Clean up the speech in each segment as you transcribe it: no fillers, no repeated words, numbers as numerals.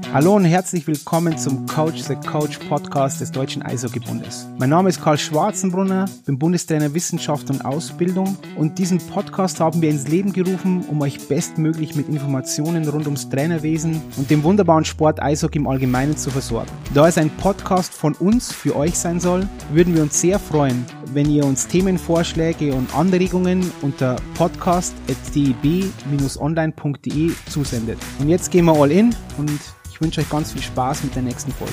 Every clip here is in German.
Hallo und herzlich willkommen zum Coach the Coach Podcast des Deutschen Eishockeybundes. Mein Name ist Karl Schwarzenbrunner, bin Bundestrainer Wissenschaft und Ausbildung und diesen Podcast haben wir ins Leben gerufen, um euch bestmöglich mit Informationen rund ums Trainerwesen und dem wunderbaren Sport Eishockey im Allgemeinen zu versorgen. Da es ein Podcast von uns für euch sein soll, würden wir uns sehr freuen, wenn ihr uns Themenvorschläge und Anregungen unter podcast@deb-online.de zusendet. Und jetzt gehen wir all in und ich wünsche euch ganz viel Spaß mit der nächsten Folge.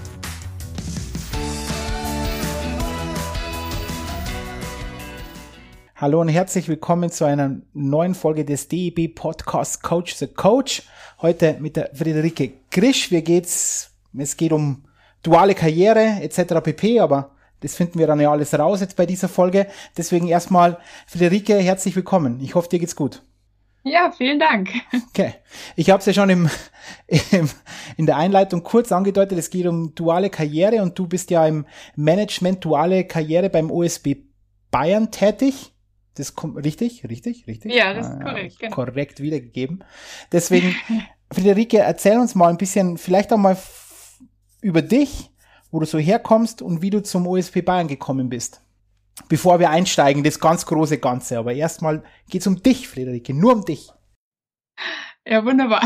Hallo und herzlich willkommen zu einer neuen Folge des DEB Podcasts Coach the Coach. Heute mit der Friederike Grisch. Es geht um duale Karriere etc. pp., aber das finden wir dann ja alles raus jetzt bei dieser Folge. Deswegen erstmal, Friederike, herzlich willkommen. Ich hoffe, dir geht's gut. Ja, vielen Dank. Okay. Ich habe es ja schon in der Einleitung kurz angedeutet, es geht um duale Karriere und du bist ja im Management duale Karriere beim OSB Bayern tätig. Das kommt richtig? Ja, das ist korrekt. Genau. Korrekt wiedergegeben. Deswegen, Friederike, erzähl uns mal ein bisschen, vielleicht auch mal über dich, wo du so herkommst und wie du zum OSB Bayern gekommen bist. Bevor wir einsteigen, das ganz große Ganze. Aber erstmal geht's um dich, Friederike, nur um dich. Ja, wunderbar.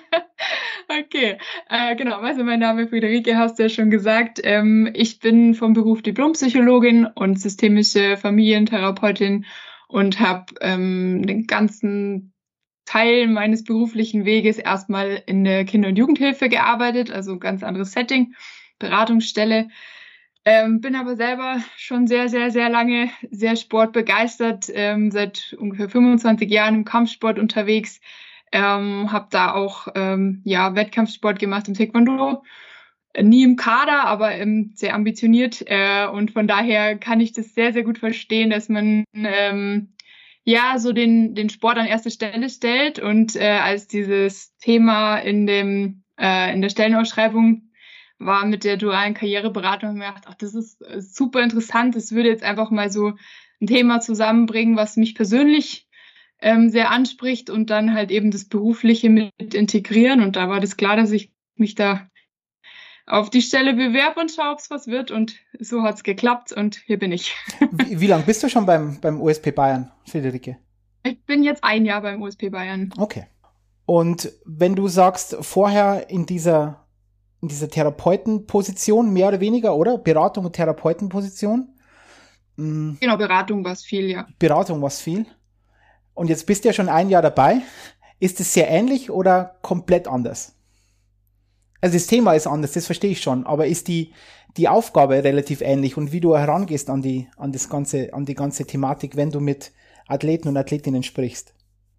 Okay, genau, also mein Name ist Friederike, hast du ja schon gesagt. Ich bin vom Beruf Diplompsychologin und systemische Familientherapeutin und habe den ganzen Teil meines beruflichen Weges erstmal in der Kinder- und Jugendhilfe gearbeitet, also ein ganz anderes Setting, Beratungsstelle. Bin aber selber schon sehr, sehr, sehr lange sehr sportbegeistert, seit ungefähr 25 Jahren im Kampfsport unterwegs, habe da auch Wettkampfsport gemacht im Taekwondo, nie im Kader, aber sehr ambitioniert und von daher kann ich das sehr, sehr gut verstehen, dass man so den Sport an erste Stelle stellt und als dieses Thema in der Stellenausschreibung war mit der dualen Karriereberatung und mir gedacht, das ist super interessant. Das würde jetzt einfach mal so ein Thema zusammenbringen, was mich persönlich sehr anspricht und dann halt eben das Berufliche mit integrieren. Und da war das klar, dass ich mich da auf die Stelle bewerbe und schaue, ob es was wird. Und so hat's geklappt und hier bin ich. Wie lange bist du schon beim OSB Bayern, Friederike? Ich bin jetzt 1 Jahr beim OSB Bayern. Okay. Und wenn du sagst, vorher in dieser Therapeutenposition, mehr oder weniger, oder? Beratung und Therapeutenposition? Genau, Beratung war es viel, ja. Beratung war es viel. Und jetzt bist du ja schon 1 Jahr dabei. Ist es sehr ähnlich oder komplett anders? Also das Thema ist anders, das verstehe ich schon, aber ist die Aufgabe relativ ähnlich und wie du herangehst an die ganze Thematik, wenn du mit Athleten und Athletinnen sprichst?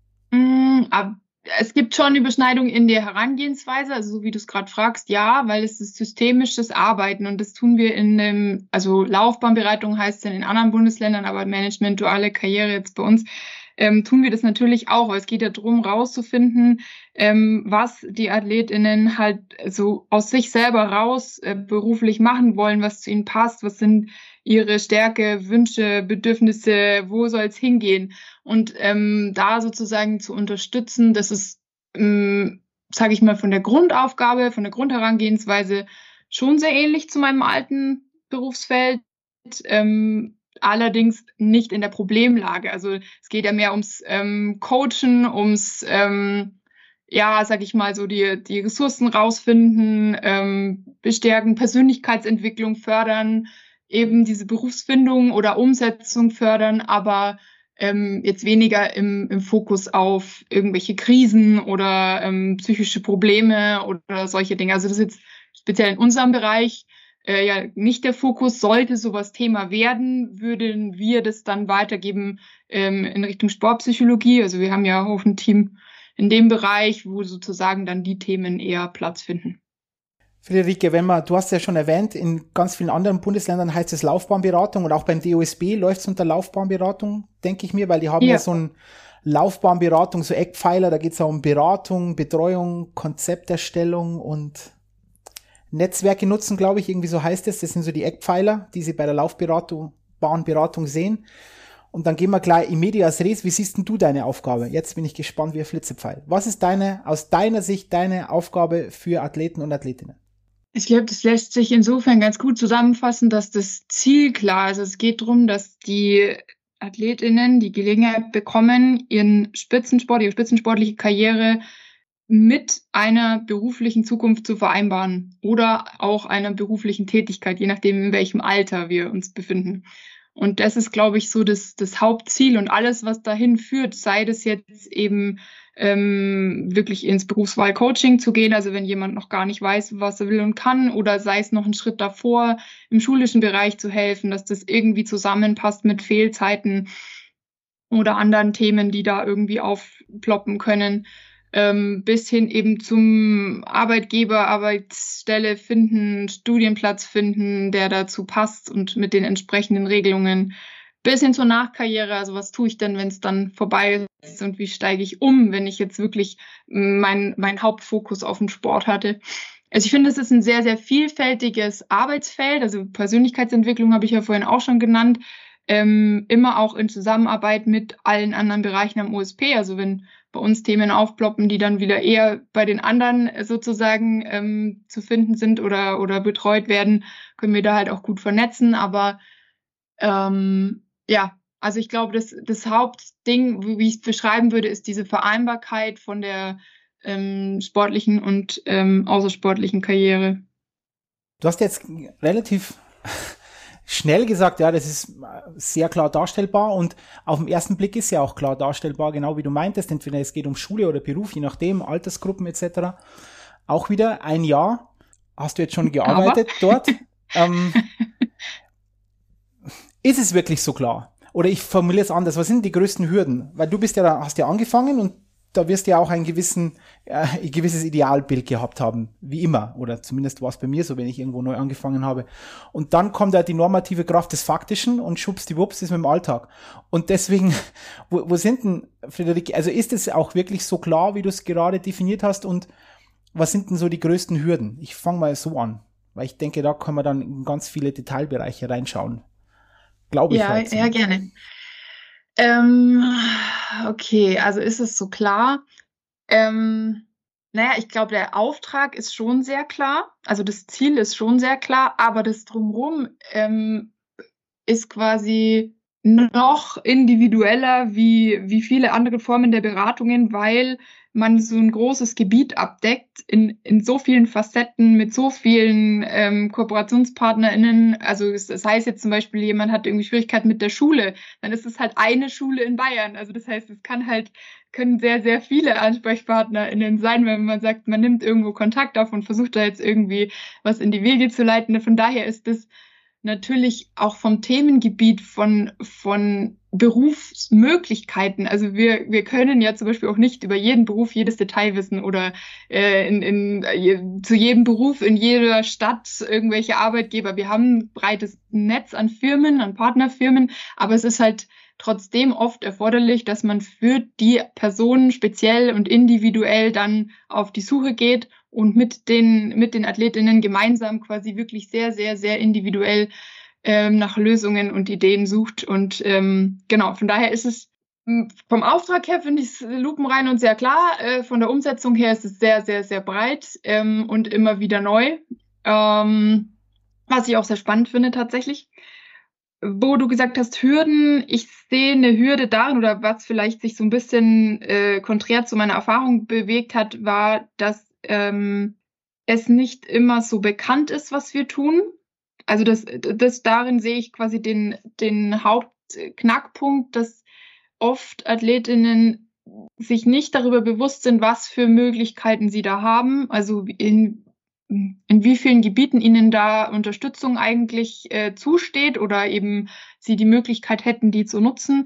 Es gibt schon Überschneidungen in der Herangehensweise, also so wie du es gerade fragst, ja, weil es ist systemisches Arbeiten und das tun wir also Laufbahnberatung heißt es in den anderen Bundesländern, aber Management, duale Karriere jetzt bei uns, tun wir das natürlich auch, weil es geht ja darum, rauszufinden, was die AthletInnen halt so aus sich selber raus beruflich machen wollen, was zu ihnen passt, was sind ihre Stärke, Wünsche, Bedürfnisse, wo soll es hingehen? Und da sozusagen zu unterstützen, das ist, sage ich mal, von der Grundaufgabe, von der Grundherangehensweise schon sehr ähnlich zu meinem alten Berufsfeld, allerdings nicht in der Problemlage. Also es geht ja mehr ums Coachen, ums sag ich mal, so die Ressourcen rausfinden, bestärken, Persönlichkeitsentwicklung fördern, eben diese Berufsfindung oder Umsetzung fördern, aber jetzt weniger im Fokus auf irgendwelche Krisen oder psychische Probleme oder solche Dinge. Also das ist jetzt speziell in unserem Bereich nicht der Fokus. Sollte sowas Thema werden, würden wir das dann weitergeben in Richtung Sportpsychologie. Also wir haben ja auch ein Team in dem Bereich, wo sozusagen dann die Themen eher Platz finden. Friederike, du hast ja schon erwähnt, in ganz vielen anderen Bundesländern heißt es Laufbahnberatung und auch beim DOSB läuft es unter Laufbahnberatung, denke ich mir, weil die haben ja so ein Laufbahnberatung, so Eckpfeiler, da geht es auch um Beratung, Betreuung, Konzepterstellung und Netzwerke nutzen, glaube ich, irgendwie so heißt es. Das sind so die Eckpfeiler, die Sie bei der Laufbahnberatung sehen. Und dann gehen wir gleich in medias res. Wie siehst denn du deine Aufgabe? Jetzt bin ich gespannt wie ein Flitzepfeil. Was ist aus deiner Sicht deine Aufgabe für Athleten und Athletinnen? Ich glaube, das lässt sich insofern ganz gut zusammenfassen, dass das Ziel klar ist. Es geht darum, dass die AthletInnen die Gelegenheit bekommen, ihre spitzensportliche Karriere mit einer beruflichen Zukunft zu vereinbaren oder auch einer beruflichen Tätigkeit, je nachdem, in welchem Alter wir uns befinden. Und das ist, glaube ich, so das Hauptziel und alles, was dahin führt, sei das jetzt eben wirklich ins Berufswahl-Coaching zu gehen, also wenn jemand noch gar nicht weiß, was er will und kann, oder sei es noch einen Schritt davor, im schulischen Bereich zu helfen, dass das irgendwie zusammenpasst mit Fehlzeiten oder anderen Themen, die da irgendwie aufploppen können, bis hin eben zum Arbeitgeber, Arbeitsstelle finden, Studienplatz finden, der dazu passt und mit den entsprechenden Regelungen, bis hin zur Nachkarriere. Also was tue ich denn, wenn es dann vorbei ist und wie steige ich um, wenn ich jetzt wirklich mein Hauptfokus auf den Sport hatte. Also ich finde, es ist ein sehr, sehr vielfältiges Arbeitsfeld. Also Persönlichkeitsentwicklung habe ich ja vorhin auch schon genannt. Immer auch in Zusammenarbeit mit allen anderen Bereichen am OSP. Also wenn bei uns Themen aufploppen, die dann wieder eher bei den anderen sozusagen zu finden sind oder betreut werden, können wir da halt auch gut vernetzen. Aber ja, also ich glaube, das Hauptding, wie ich es beschreiben würde, ist diese Vereinbarkeit von der sportlichen und außersportlichen Karriere. Du hast jetzt relativ schnell gesagt, ja, das ist sehr klar darstellbar und auf den ersten Blick ist ja auch klar darstellbar, genau wie du meintest, entweder es geht um Schule oder Beruf, je nachdem, Altersgruppen etc. Auch wieder ein Jahr hast du jetzt schon gearbeitet dort. Ist es wirklich so klar? Oder ich formuliere es anders, was sind die größten Hürden? Weil du hast ja angefangen und da wirst du ja auch ein gewisses Idealbild gehabt haben, wie immer. Oder zumindest war es bei mir so, wenn ich irgendwo neu angefangen habe. Und dann kommt ja die normative Kraft des Faktischen und schwuppsdiwupps ist mit dem Alltag. Und deswegen, wo sind denn, Friederike, also ist es auch wirklich so klar, wie du es gerade definiert hast? Und was sind denn so die größten Hürden? Ich fange mal so an, weil ich denke, da kann man dann in ganz viele Detailbereiche reinschauen. Glaube ich. Ja, gerne. Okay, also ist es so klar? Naja, ich glaube, der Auftrag ist schon sehr klar. Also das Ziel ist schon sehr klar, aber das Drumherum ist quasi noch individueller wie viele andere Formen der Beratungen, weil man so ein großes Gebiet abdeckt in so vielen Facetten mit so vielen KooperationspartnerInnen. Also das heißt jetzt zum Beispiel, jemand hat irgendwie Schwierigkeiten mit der Schule, dann ist es halt eine Schule in Bayern. Also das heißt, es können sehr, sehr viele AnsprechpartnerInnen sein, wenn man sagt, man nimmt irgendwo Kontakt auf und versucht da jetzt irgendwie was in die Wege zu leiten. Von daher ist das natürlich auch vom Themengebiet von Berufsmöglichkeiten. Also wir können ja zum Beispiel auch nicht über jeden Beruf jedes Detail wissen oder zu jedem Beruf in jeder Stadt irgendwelche Arbeitgeber. Wir haben ein breites Netz an Firmen, an Partnerfirmen, aber es ist halt trotzdem oft erforderlich, dass man für die Personen speziell und individuell dann auf die Suche geht und mit den AthletInnen gemeinsam quasi wirklich sehr, sehr, sehr individuell nach Lösungen und Ideen sucht. Und genau, von daher ist es vom Auftrag her, finde ich es lupenrein und sehr klar. Von der Umsetzung her ist es sehr, sehr, sehr breit und immer wieder neu. Was ich auch sehr spannend finde tatsächlich. Wo du gesagt hast, Hürden, ich sehe eine Hürde darin, oder was vielleicht sich so ein bisschen konträr zu meiner Erfahrung bewegt hat, war, dass es nicht immer so bekannt ist, was wir tun. Also das darin sehe ich quasi den Hauptknackpunkt, dass oft AthletInnen sich nicht darüber bewusst sind, was für Möglichkeiten sie da haben, also in wie vielen Gebieten ihnen da Unterstützung eigentlich zusteht oder eben sie die Möglichkeit hätten, die zu nutzen.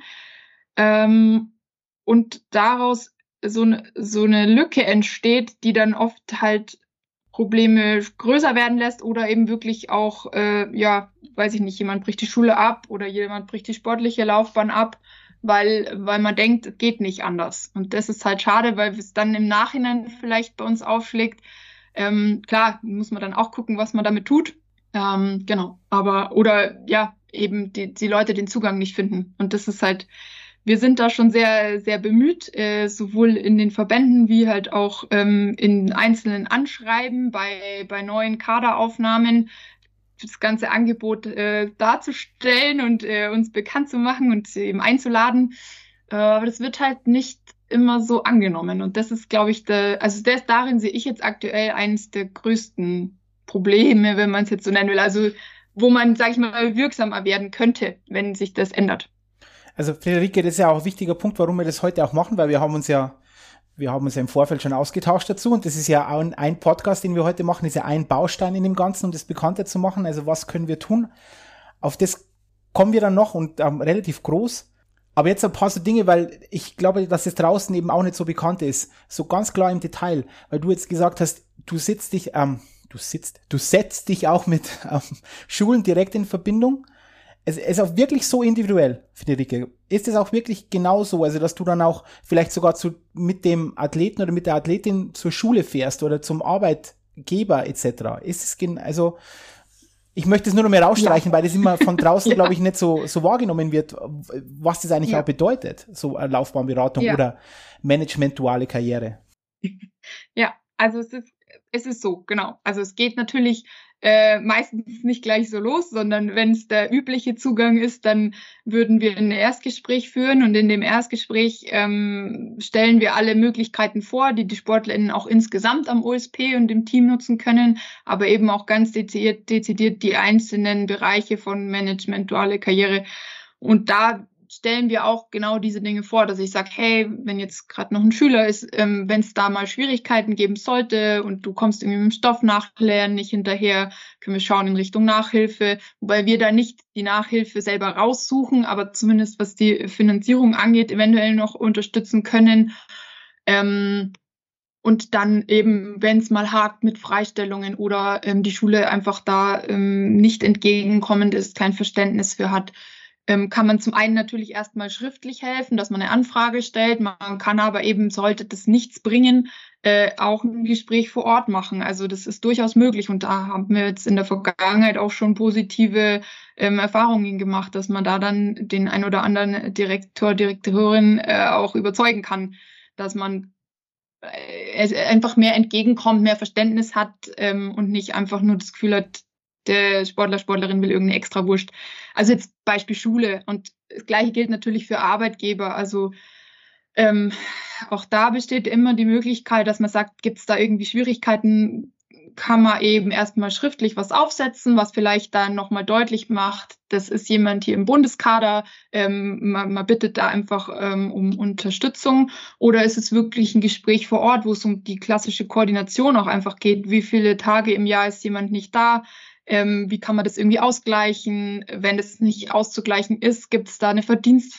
Und daraus so eine Lücke entsteht, die dann oft halt Probleme größer werden lässt oder eben wirklich auch, weiß ich nicht, jemand bricht die Schule ab oder jemand bricht die sportliche Laufbahn ab, weil man denkt, geht nicht anders. Und das ist halt schade, weil es dann im Nachhinein vielleicht bei uns aufschlägt. Klar, muss man dann auch gucken, was man damit tut. Genau. Aber, oder ja, eben die Leute den Zugang nicht finden. Und das ist halt, wir sind da schon sehr, sehr bemüht, sowohl in den Verbänden wie halt auch in einzelnen Anschreiben bei neuen Kaderaufnahmen das ganze Angebot darzustellen und uns bekannt zu machen und eben einzuladen. Aber das wird halt nicht immer so angenommen. Und das ist, glaube ich, darin sehe ich jetzt aktuell eines der größten Probleme, wenn man es jetzt so nennen will. Also wo man, sage ich mal, wirksamer werden könnte, wenn sich das ändert. Also Friederike, das ist ja auch ein wichtiger Punkt, warum wir das heute auch machen, weil wir haben uns ja im Vorfeld schon ausgetauscht dazu und das ist ja auch ein Podcast, den wir heute machen, ist ja ein Baustein in dem Ganzen, um das bekannter zu machen. Also was können wir tun? Auf das kommen wir dann noch und relativ groß. Aber jetzt ein paar so Dinge, weil ich glaube, dass es draußen eben auch nicht so bekannt ist. So ganz klar im Detail, weil du jetzt gesagt hast, du setzt dich auch mit Schulen direkt in Verbindung. Es ist auch wirklich so individuell, Friederike. Ist es auch wirklich genau so, also dass du dann auch vielleicht sogar mit dem Athleten oder mit der Athletin zur Schule fährst oder zum Arbeitgeber etc. Ist es also ich möchte es nur noch mehr rausstreichen, weil das immer von draußen, glaube ich, nicht so wahrgenommen wird, was das eigentlich auch bedeutet, so eine Laufbahnberatung oder Management-duale Karriere. Ja, also es ist so, genau. Also es geht natürlich meistens nicht gleich so los, sondern wenn es der übliche Zugang ist, dann würden wir ein Erstgespräch führen und in dem Erstgespräch stellen wir alle Möglichkeiten vor, die die SportlerInnen auch insgesamt am OSP und im Team nutzen können, aber eben auch ganz dezidiert die einzelnen Bereiche von Management, duale Karriere. Und da stellen wir auch genau diese Dinge vor, dass ich sage, hey, wenn jetzt gerade noch ein Schüler ist, wenn es da mal Schwierigkeiten geben sollte und du kommst irgendwie mit dem Stoff nachlernen nicht hinterher, können wir schauen in Richtung Nachhilfe, wobei wir da nicht die Nachhilfe selber raussuchen, aber zumindest was die Finanzierung angeht, eventuell noch unterstützen können. Und dann eben, wenn es mal hakt mit Freistellungen oder die Schule einfach da nicht entgegenkommend ist, kein Verständnis für hat, kann man zum einen natürlich erstmal schriftlich helfen, dass man eine Anfrage stellt. Man kann aber eben, sollte das nichts bringen, auch ein Gespräch vor Ort machen. Also das ist durchaus möglich. Und da haben wir jetzt in der Vergangenheit auch schon positive Erfahrungen gemacht, dass man da dann den ein oder anderen Direktorin auch überzeugen kann, dass man einfach mehr entgegenkommt, mehr Verständnis hat und nicht einfach nur das Gefühl hat, der Sportler, Sportlerin will irgendeine Extrawurst. Also jetzt Beispiel Schule. Und das Gleiche gilt natürlich für Arbeitgeber. Also auch da besteht immer die Möglichkeit, dass man sagt, gibt es da irgendwie Schwierigkeiten, kann man eben erstmal schriftlich was aufsetzen, was vielleicht dann nochmal deutlich macht, das ist jemand hier im Bundeskader, man bittet da einfach um Unterstützung, oder ist es wirklich ein Gespräch vor Ort, wo es um die klassische Koordination auch einfach geht, wie viele Tage im Jahr ist jemand nicht da, wie kann man das irgendwie ausgleichen, wenn es nicht auszugleichen ist, gibt es da eine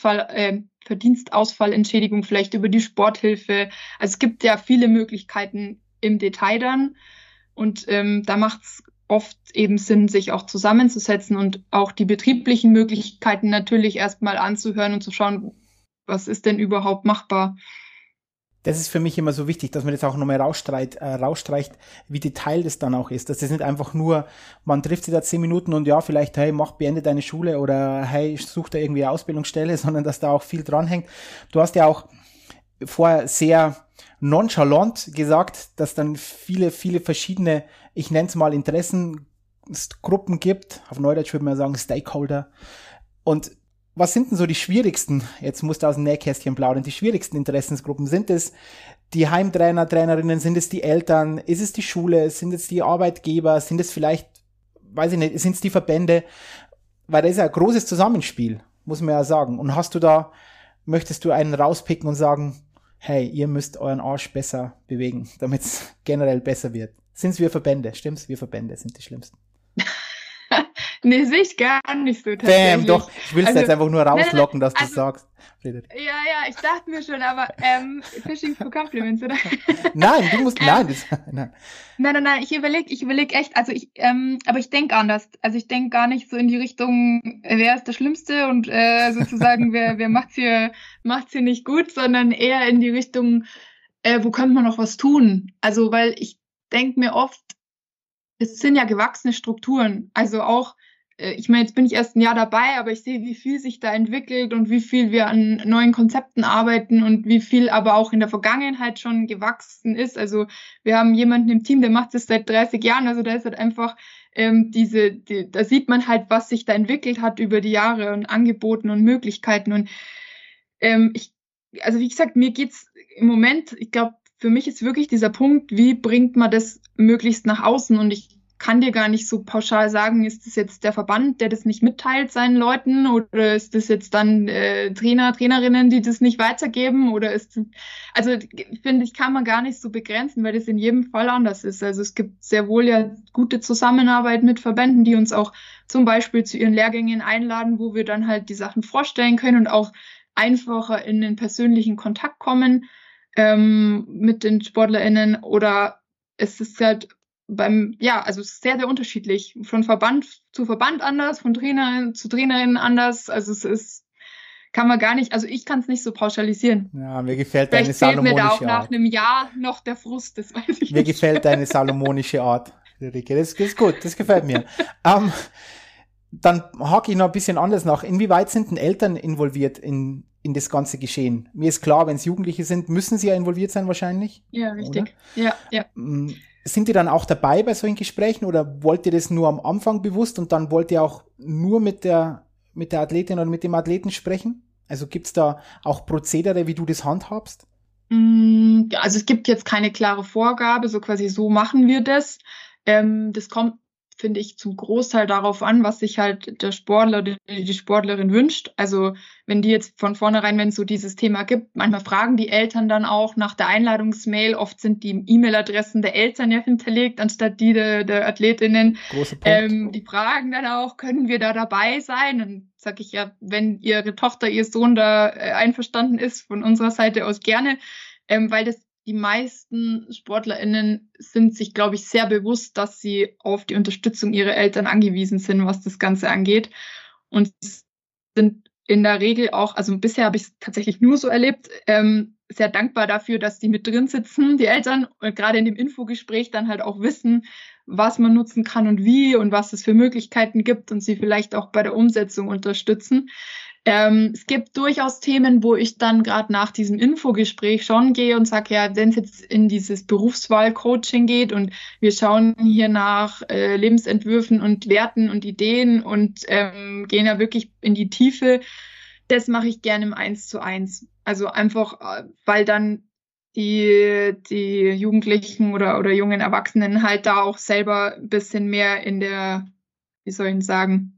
Verdienstausfallentschädigung vielleicht über die Sporthilfe, also es gibt ja viele Möglichkeiten im Detail dann. Und da macht es oft eben Sinn, sich auch zusammenzusetzen und auch die betrieblichen Möglichkeiten natürlich erstmal anzuhören und zu schauen, was ist denn überhaupt machbar. Das ist für mich immer so wichtig, dass man das auch nochmal rausstreicht, wie Detail das dann auch ist. Dass das nicht einfach nur, man trifft sich da 10 Minuten und ja, vielleicht, hey, beende deine Schule oder hey, such da irgendwie eine Ausbildungsstelle, sondern dass da auch viel dranhängt. Du hast ja auch vorher sehr nonchalant gesagt, dass dann viele verschiedene, ich nenne es mal Interessengruppen gibt. Auf Neudeutsch würde man sagen Stakeholder. Und was sind denn so die schwierigsten, jetzt musst du aus dem Nähkästchen plaudern, die schwierigsten Interessensgruppen? Sind es die Heimtrainer, Trainerinnen, sind es die Eltern, ist es die Schule, sind es die Arbeitgeber, sind es vielleicht, weiß ich nicht, sind es die Verbände? Weil da ist ja ein großes Zusammenspiel, muss man ja sagen. Und möchtest du einen rauspicken und sagen, hey, ihr müsst euren Arsch besser bewegen, damit es generell besser wird? Sind es wir Verbände? Stimmt's? Wir Verbände sind die schlimmsten. Nee, sehe ich gar nicht so tatsächlich. Bam, doch, ich will es jetzt einfach nur rauslocken, dass du es sagst. Friederik. Ja, ich dachte mir schon, aber Fishing for Compliments, oder? Nein, du musst, nein. Nein, ich überleg echt, also aber ich denke anders. Also ich denke gar nicht so in die Richtung, wer ist der Schlimmste und sozusagen, wer macht's hier nicht gut, sondern eher in die Richtung, wo könnte man noch was tun? Also, weil ich denke mir oft, es sind ja gewachsene Strukturen, also auch ich meine, jetzt bin ich erst ein Jahr dabei, aber ich sehe, wie viel sich da entwickelt und wie viel wir an neuen Konzepten arbeiten und wie viel aber auch in der Vergangenheit schon gewachsen ist. Also wir haben jemanden im Team, der macht das seit 30 Jahren, also da ist halt einfach da sieht man halt, was sich da entwickelt hat über die Jahre und Angeboten und Möglichkeiten. Und also wie gesagt, mir geht's im Moment, ich glaube, für mich ist wirklich dieser Punkt, wie bringt man das möglichst nach außen? Und ich kann dir gar nicht so pauschal sagen, ist das jetzt der Verband, der das nicht mitteilt seinen Leuten, oder ist das jetzt dann Trainer, Trainerinnen, die das nicht weitergeben, oder finde ich, kann man gar nicht so begrenzen, weil das in jedem Fall anders ist. Also es gibt sehr wohl ja gute Zusammenarbeit mit Verbänden, die uns auch zum Beispiel zu ihren Lehrgängen einladen, wo wir dann halt die Sachen vorstellen können und auch einfacher in den persönlichen Kontakt kommen mit den SportlerInnen, oder es ist halt also es ist sehr, sehr unterschiedlich. Von Verband zu Verband anders, von Trainerin zu Trainerin anders. Also kann man gar nicht, also ich kann es nicht so pauschalisieren. Ja, mir gefällt deine salomonische Art. Vielleicht fehlt mir da auch nach einem Jahr noch der Frust, das weiß ich nicht. Mir gefällt deine salomonische Art, Friederike. Das ist gut, das gefällt mir. Dann hake ich noch ein bisschen anders nach. Inwieweit sind denn Eltern involviert in das ganze Geschehen? Mir ist klar, wenn es Jugendliche sind, müssen sie ja involviert sein wahrscheinlich. Ja, richtig. Oder? Ja. Sind ihr dann auch dabei bei solchen Gesprächen oder wollt ihr das nur am Anfang bewusst und dann wollt ihr auch nur mit der Athletin oder mit dem Athleten sprechen? Also gibt's da auch Prozedere, wie du das handhabst? Also es gibt jetzt keine klare Vorgabe, so quasi so machen wir das. Das kommt, finde ich, zum Großteil darauf an, was sich halt der Sportler oder die Sportlerin wünscht. Also wenn die jetzt von vornherein, wenn es so dieses Thema gibt, manchmal fragen die Eltern dann auch nach der Einladungsmail. Oft sind die E-Mail-Adressen der Eltern ja hinterlegt, anstatt die der AthletInnen. Großer Punkt. Die fragen dann auch, können wir da dabei sein? Dann sage ich ja, wenn ihre Tochter, ihr Sohn da einverstanden ist, von unserer Seite aus gerne, weil die meisten SportlerInnen sind sich, glaube ich, sehr bewusst, dass sie auf die Unterstützung ihrer Eltern angewiesen sind, was das Ganze angeht. Und sind in der Regel auch, also bisher habe ich es tatsächlich nur so erlebt, sehr dankbar dafür, dass die mit drin sitzen, die Eltern, und gerade in dem Infogespräch dann halt auch wissen, was man nutzen kann und wie und was es für Möglichkeiten gibt und sie vielleicht auch bei der Umsetzung unterstützen. Es gibt durchaus Themen, wo ich dann gerade nach diesem Infogespräch schon gehe und sage, ja, wenn es jetzt in dieses Berufswahl-Coaching geht und wir schauen hier nach Lebensentwürfen und Werten und Ideen und gehen ja wirklich in die Tiefe, das mache ich gerne im 1:1. Also einfach, weil dann die Jugendlichen oder jungen Erwachsenen halt da auch selber ein bisschen mehr in der, wie soll ich sagen,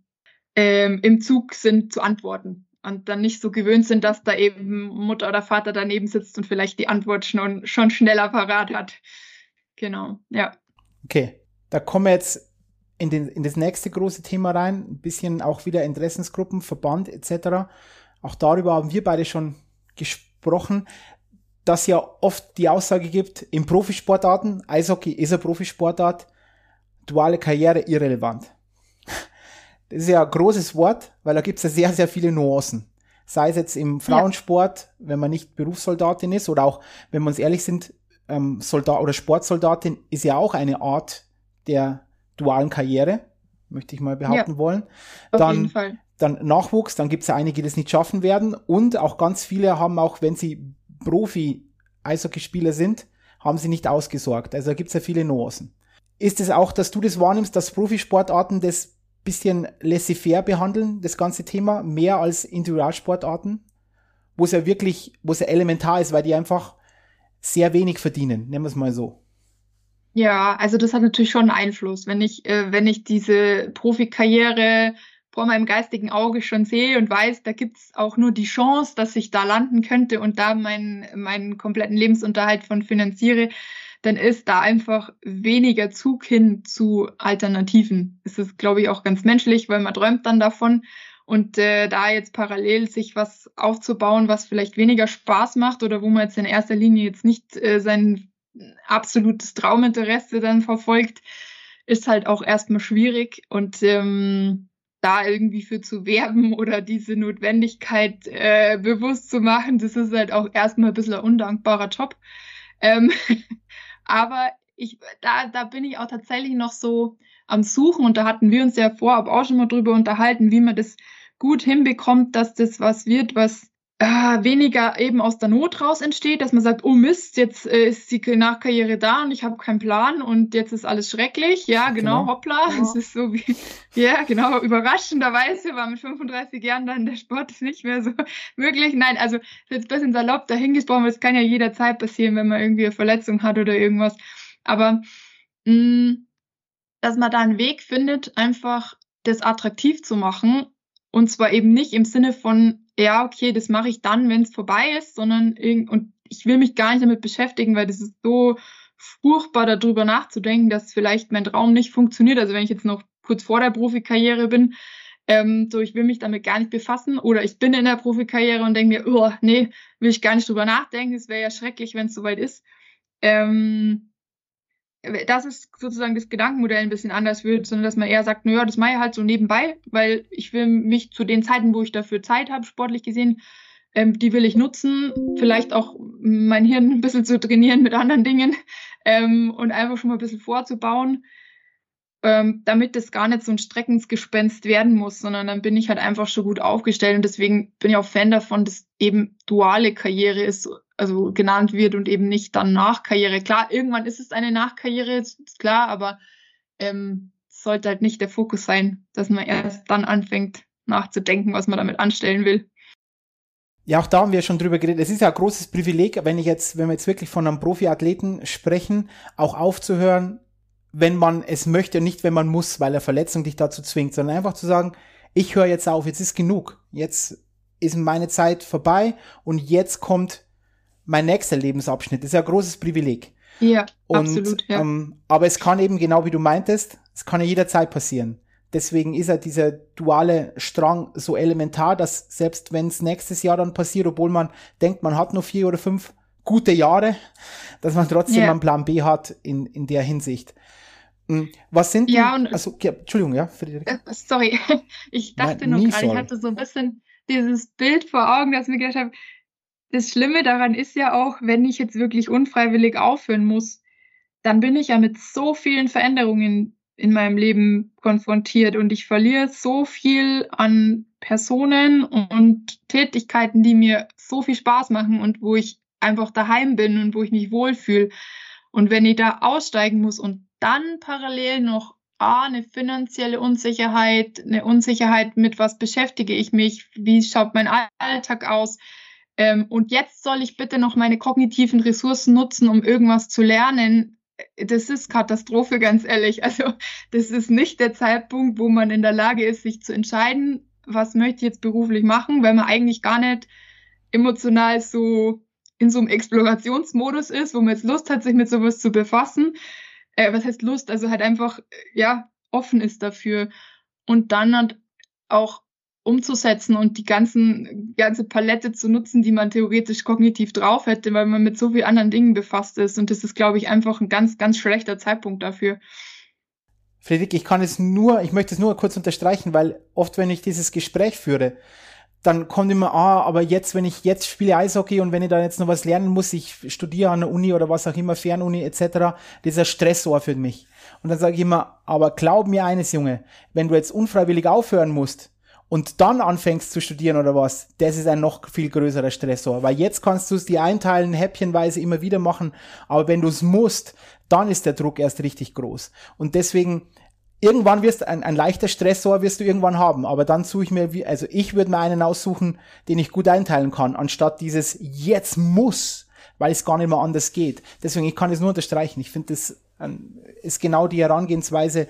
im Zug sind zu antworten und dann nicht so gewöhnt sind, dass da eben Mutter oder Vater daneben sitzt und vielleicht die Antwort schon schneller parat hat. Genau, ja. Okay, da kommen wir jetzt in das nächste große Thema rein, ein bisschen auch wieder Interessensgruppen, Verband etc. Auch darüber haben wir beide schon gesprochen, dass ja oft die Aussage gibt, in Profisportarten, Eishockey ist eine Profisportart, duale Karriere irrelevant. Das ist ja ein großes Wort, weil da gibt es ja sehr, sehr viele Nuancen. Sei es jetzt im Frauensport, wenn man nicht Berufssoldatin ist, oder auch, wenn wir uns ehrlich sind, Soldat oder Sportsoldatin ist ja auch eine Art der dualen Karriere, möchte ich mal behaupten wollen. Auf jeden Fall. Dann Nachwuchs, dann gibt es ja einige, die das nicht schaffen werden. Und auch ganz viele haben auch, wenn sie Profi-Eishockeyspieler sind, haben sie nicht ausgesorgt. Also da gibt es ja viele Nuancen. Ist es auch, dass du das wahrnimmst, dass Profisportarten das bisschen laissez-faire behandeln, das ganze Thema, mehr als Individualsportarten, wo es ja elementar ist, weil die einfach sehr wenig verdienen, nennen wir es mal so. Ja, also das hat natürlich schon einen Einfluss. Wenn ich diese Profikarriere vor meinem geistigen Auge schon sehe und weiß, da gibt's auch nur die Chance, dass ich da landen könnte und da meinen kompletten Lebensunterhalt von finanziere, dann ist da einfach weniger Zug hin zu Alternativen. Es ist, glaube ich, auch ganz menschlich, weil man träumt dann davon. Und da jetzt parallel sich was aufzubauen, was vielleicht weniger Spaß macht oder wo man jetzt in erster Linie jetzt nicht sein absolutes Trauminteresse dann verfolgt, ist halt auch erstmal schwierig. Und da irgendwie für zu werben oder diese Notwendigkeit bewusst zu machen, das ist halt auch erstmal ein bisschen ein undankbarer Job. Aber da bin ich auch tatsächlich noch so am Suchen und da hatten wir uns ja vorab auch schon mal drüber unterhalten, wie man das gut hinbekommt, dass das was wird, was weniger eben aus der Not raus entsteht, dass man sagt, oh Mist, jetzt ist die Nachkarriere da und ich habe keinen Plan und jetzt ist alles schrecklich. Ja, genau, hoppla. Es ist so wie, ja, genau, überraschenderweise war mit 35 Jahren dann der Sport nicht mehr so möglich. Nein, also jetzt ein bisschen salopp dahingesprochen, das kann ja jederzeit passieren, wenn man irgendwie eine Verletzung hat oder irgendwas. Aber dass man da einen Weg findet, einfach das attraktiv zu machen und zwar eben nicht im Sinne von, ja, okay, das mache ich dann, wenn es vorbei ist, sondern und ich will mich gar nicht damit beschäftigen, weil das ist so furchtbar, darüber nachzudenken, dass vielleicht mein Traum nicht funktioniert. Also wenn ich jetzt noch kurz vor der Profikarriere bin, so ich will mich damit gar nicht befassen oder ich bin in der Profikarriere und denke mir, oh, nee, will ich gar nicht drüber nachdenken, es wäre ja schrecklich, wenn es soweit ist. Das ist sozusagen das Gedankenmodell ein bisschen anders wird, sondern dass man eher sagt, naja, das mache ich halt so nebenbei, weil ich will mich zu den Zeiten, wo ich dafür Zeit habe, sportlich gesehen, die will ich nutzen, vielleicht auch mein Hirn ein bisschen zu trainieren mit anderen Dingen und einfach schon mal ein bisschen vorzubauen, damit das gar nicht so ein Streckensgespenst werden muss, sondern dann bin ich halt einfach schon gut aufgestellt und deswegen bin ich auch Fan davon, dass eben duale Karriere ist, also genannt wird und eben nicht dann Nachkarriere. Klar, irgendwann ist es eine Nachkarriere, ist klar, aber sollte halt nicht der Fokus sein, dass man erst dann anfängt nachzudenken, was man damit anstellen will. Ja, auch da haben wir schon drüber geredet. Es ist ja ein großes Privileg, wenn wir jetzt wirklich von einem Profiathleten sprechen, auch aufzuhören, wenn man es möchte und nicht, wenn man muss, weil eine Verletzung dich dazu zwingt, sondern einfach zu sagen, ich höre jetzt auf, jetzt ist genug. Jetzt ist meine Zeit vorbei und jetzt kommt mein nächster Lebensabschnitt. Das ist ja ein großes Privileg. Ja, absolut. Ja. Aber es kann eben, genau wie du meintest, es kann ja jederzeit passieren. Deswegen ist ja dieser duale Strang so elementar, dass selbst wenn es nächstes Jahr dann passiert, obwohl man denkt, man hat nur 4 oder 5 gute Jahre, dass man trotzdem einen Plan B hat in der Hinsicht. Was sind Entschuldigung, ja, Friederike? Sorry, ich dachte nur gerade, ich hatte so ein bisschen dieses Bild vor Augen, dass ich mir gedacht habe, das Schlimme daran ist ja auch, wenn ich jetzt wirklich unfreiwillig aufhören muss, dann bin ich ja mit so vielen Veränderungen in meinem Leben konfrontiert und ich verliere so viel an Personen und Tätigkeiten, die mir so viel Spaß machen und wo ich einfach daheim bin und wo ich mich wohlfühle. Und wenn ich da aussteigen muss und dann parallel noch eine finanzielle Unsicherheit, eine Unsicherheit, mit was beschäftige ich mich, wie schaut mein Alltag aus, und jetzt soll ich bitte noch meine kognitiven Ressourcen nutzen, um irgendwas zu lernen. Das ist Katastrophe, ganz ehrlich. Also das ist nicht der Zeitpunkt, wo man in der Lage ist, sich zu entscheiden, was möchte ich jetzt beruflich machen, weil man eigentlich gar nicht emotional so in so einem Explorationsmodus ist, wo man jetzt Lust hat, sich mit sowas zu befassen. Was heißt Lust? Also halt einfach, offen ist dafür. Und dann halt auch umzusetzen und die ganze Palette zu nutzen, die man theoretisch kognitiv drauf hätte, weil man mit so vielen anderen Dingen befasst ist. Und das ist, glaube ich, einfach ein ganz, ganz schlechter Zeitpunkt dafür. Friederike, ich möchte es nur kurz unterstreichen, weil oft, wenn ich dieses Gespräch führe, dann kommt immer, aber wenn ich jetzt spiele Eishockey und wenn ich da jetzt noch was lernen muss, ich studiere an der Uni oder was auch immer, Fernuni etc., das ist ein Stressor für mich. Und dann sage ich immer, aber glaub mir eines, Junge, wenn du jetzt unfreiwillig aufhören musst, und dann anfängst zu studieren oder was, das ist ein noch viel größerer Stressor. Weil jetzt kannst du es dir einteilen, häppchenweise immer wieder machen, aber wenn du es musst, dann ist der Druck erst richtig groß. Und deswegen, irgendwann wirst ein leichter Stressor wirst du irgendwann haben, aber dann suche ich mir, ich würde mir einen aussuchen, den ich gut einteilen kann, anstatt dieses jetzt muss, weil es gar nicht mehr anders geht. Deswegen, ich kann es nur unterstreichen. Ich finde, das ist genau die Herangehensweise,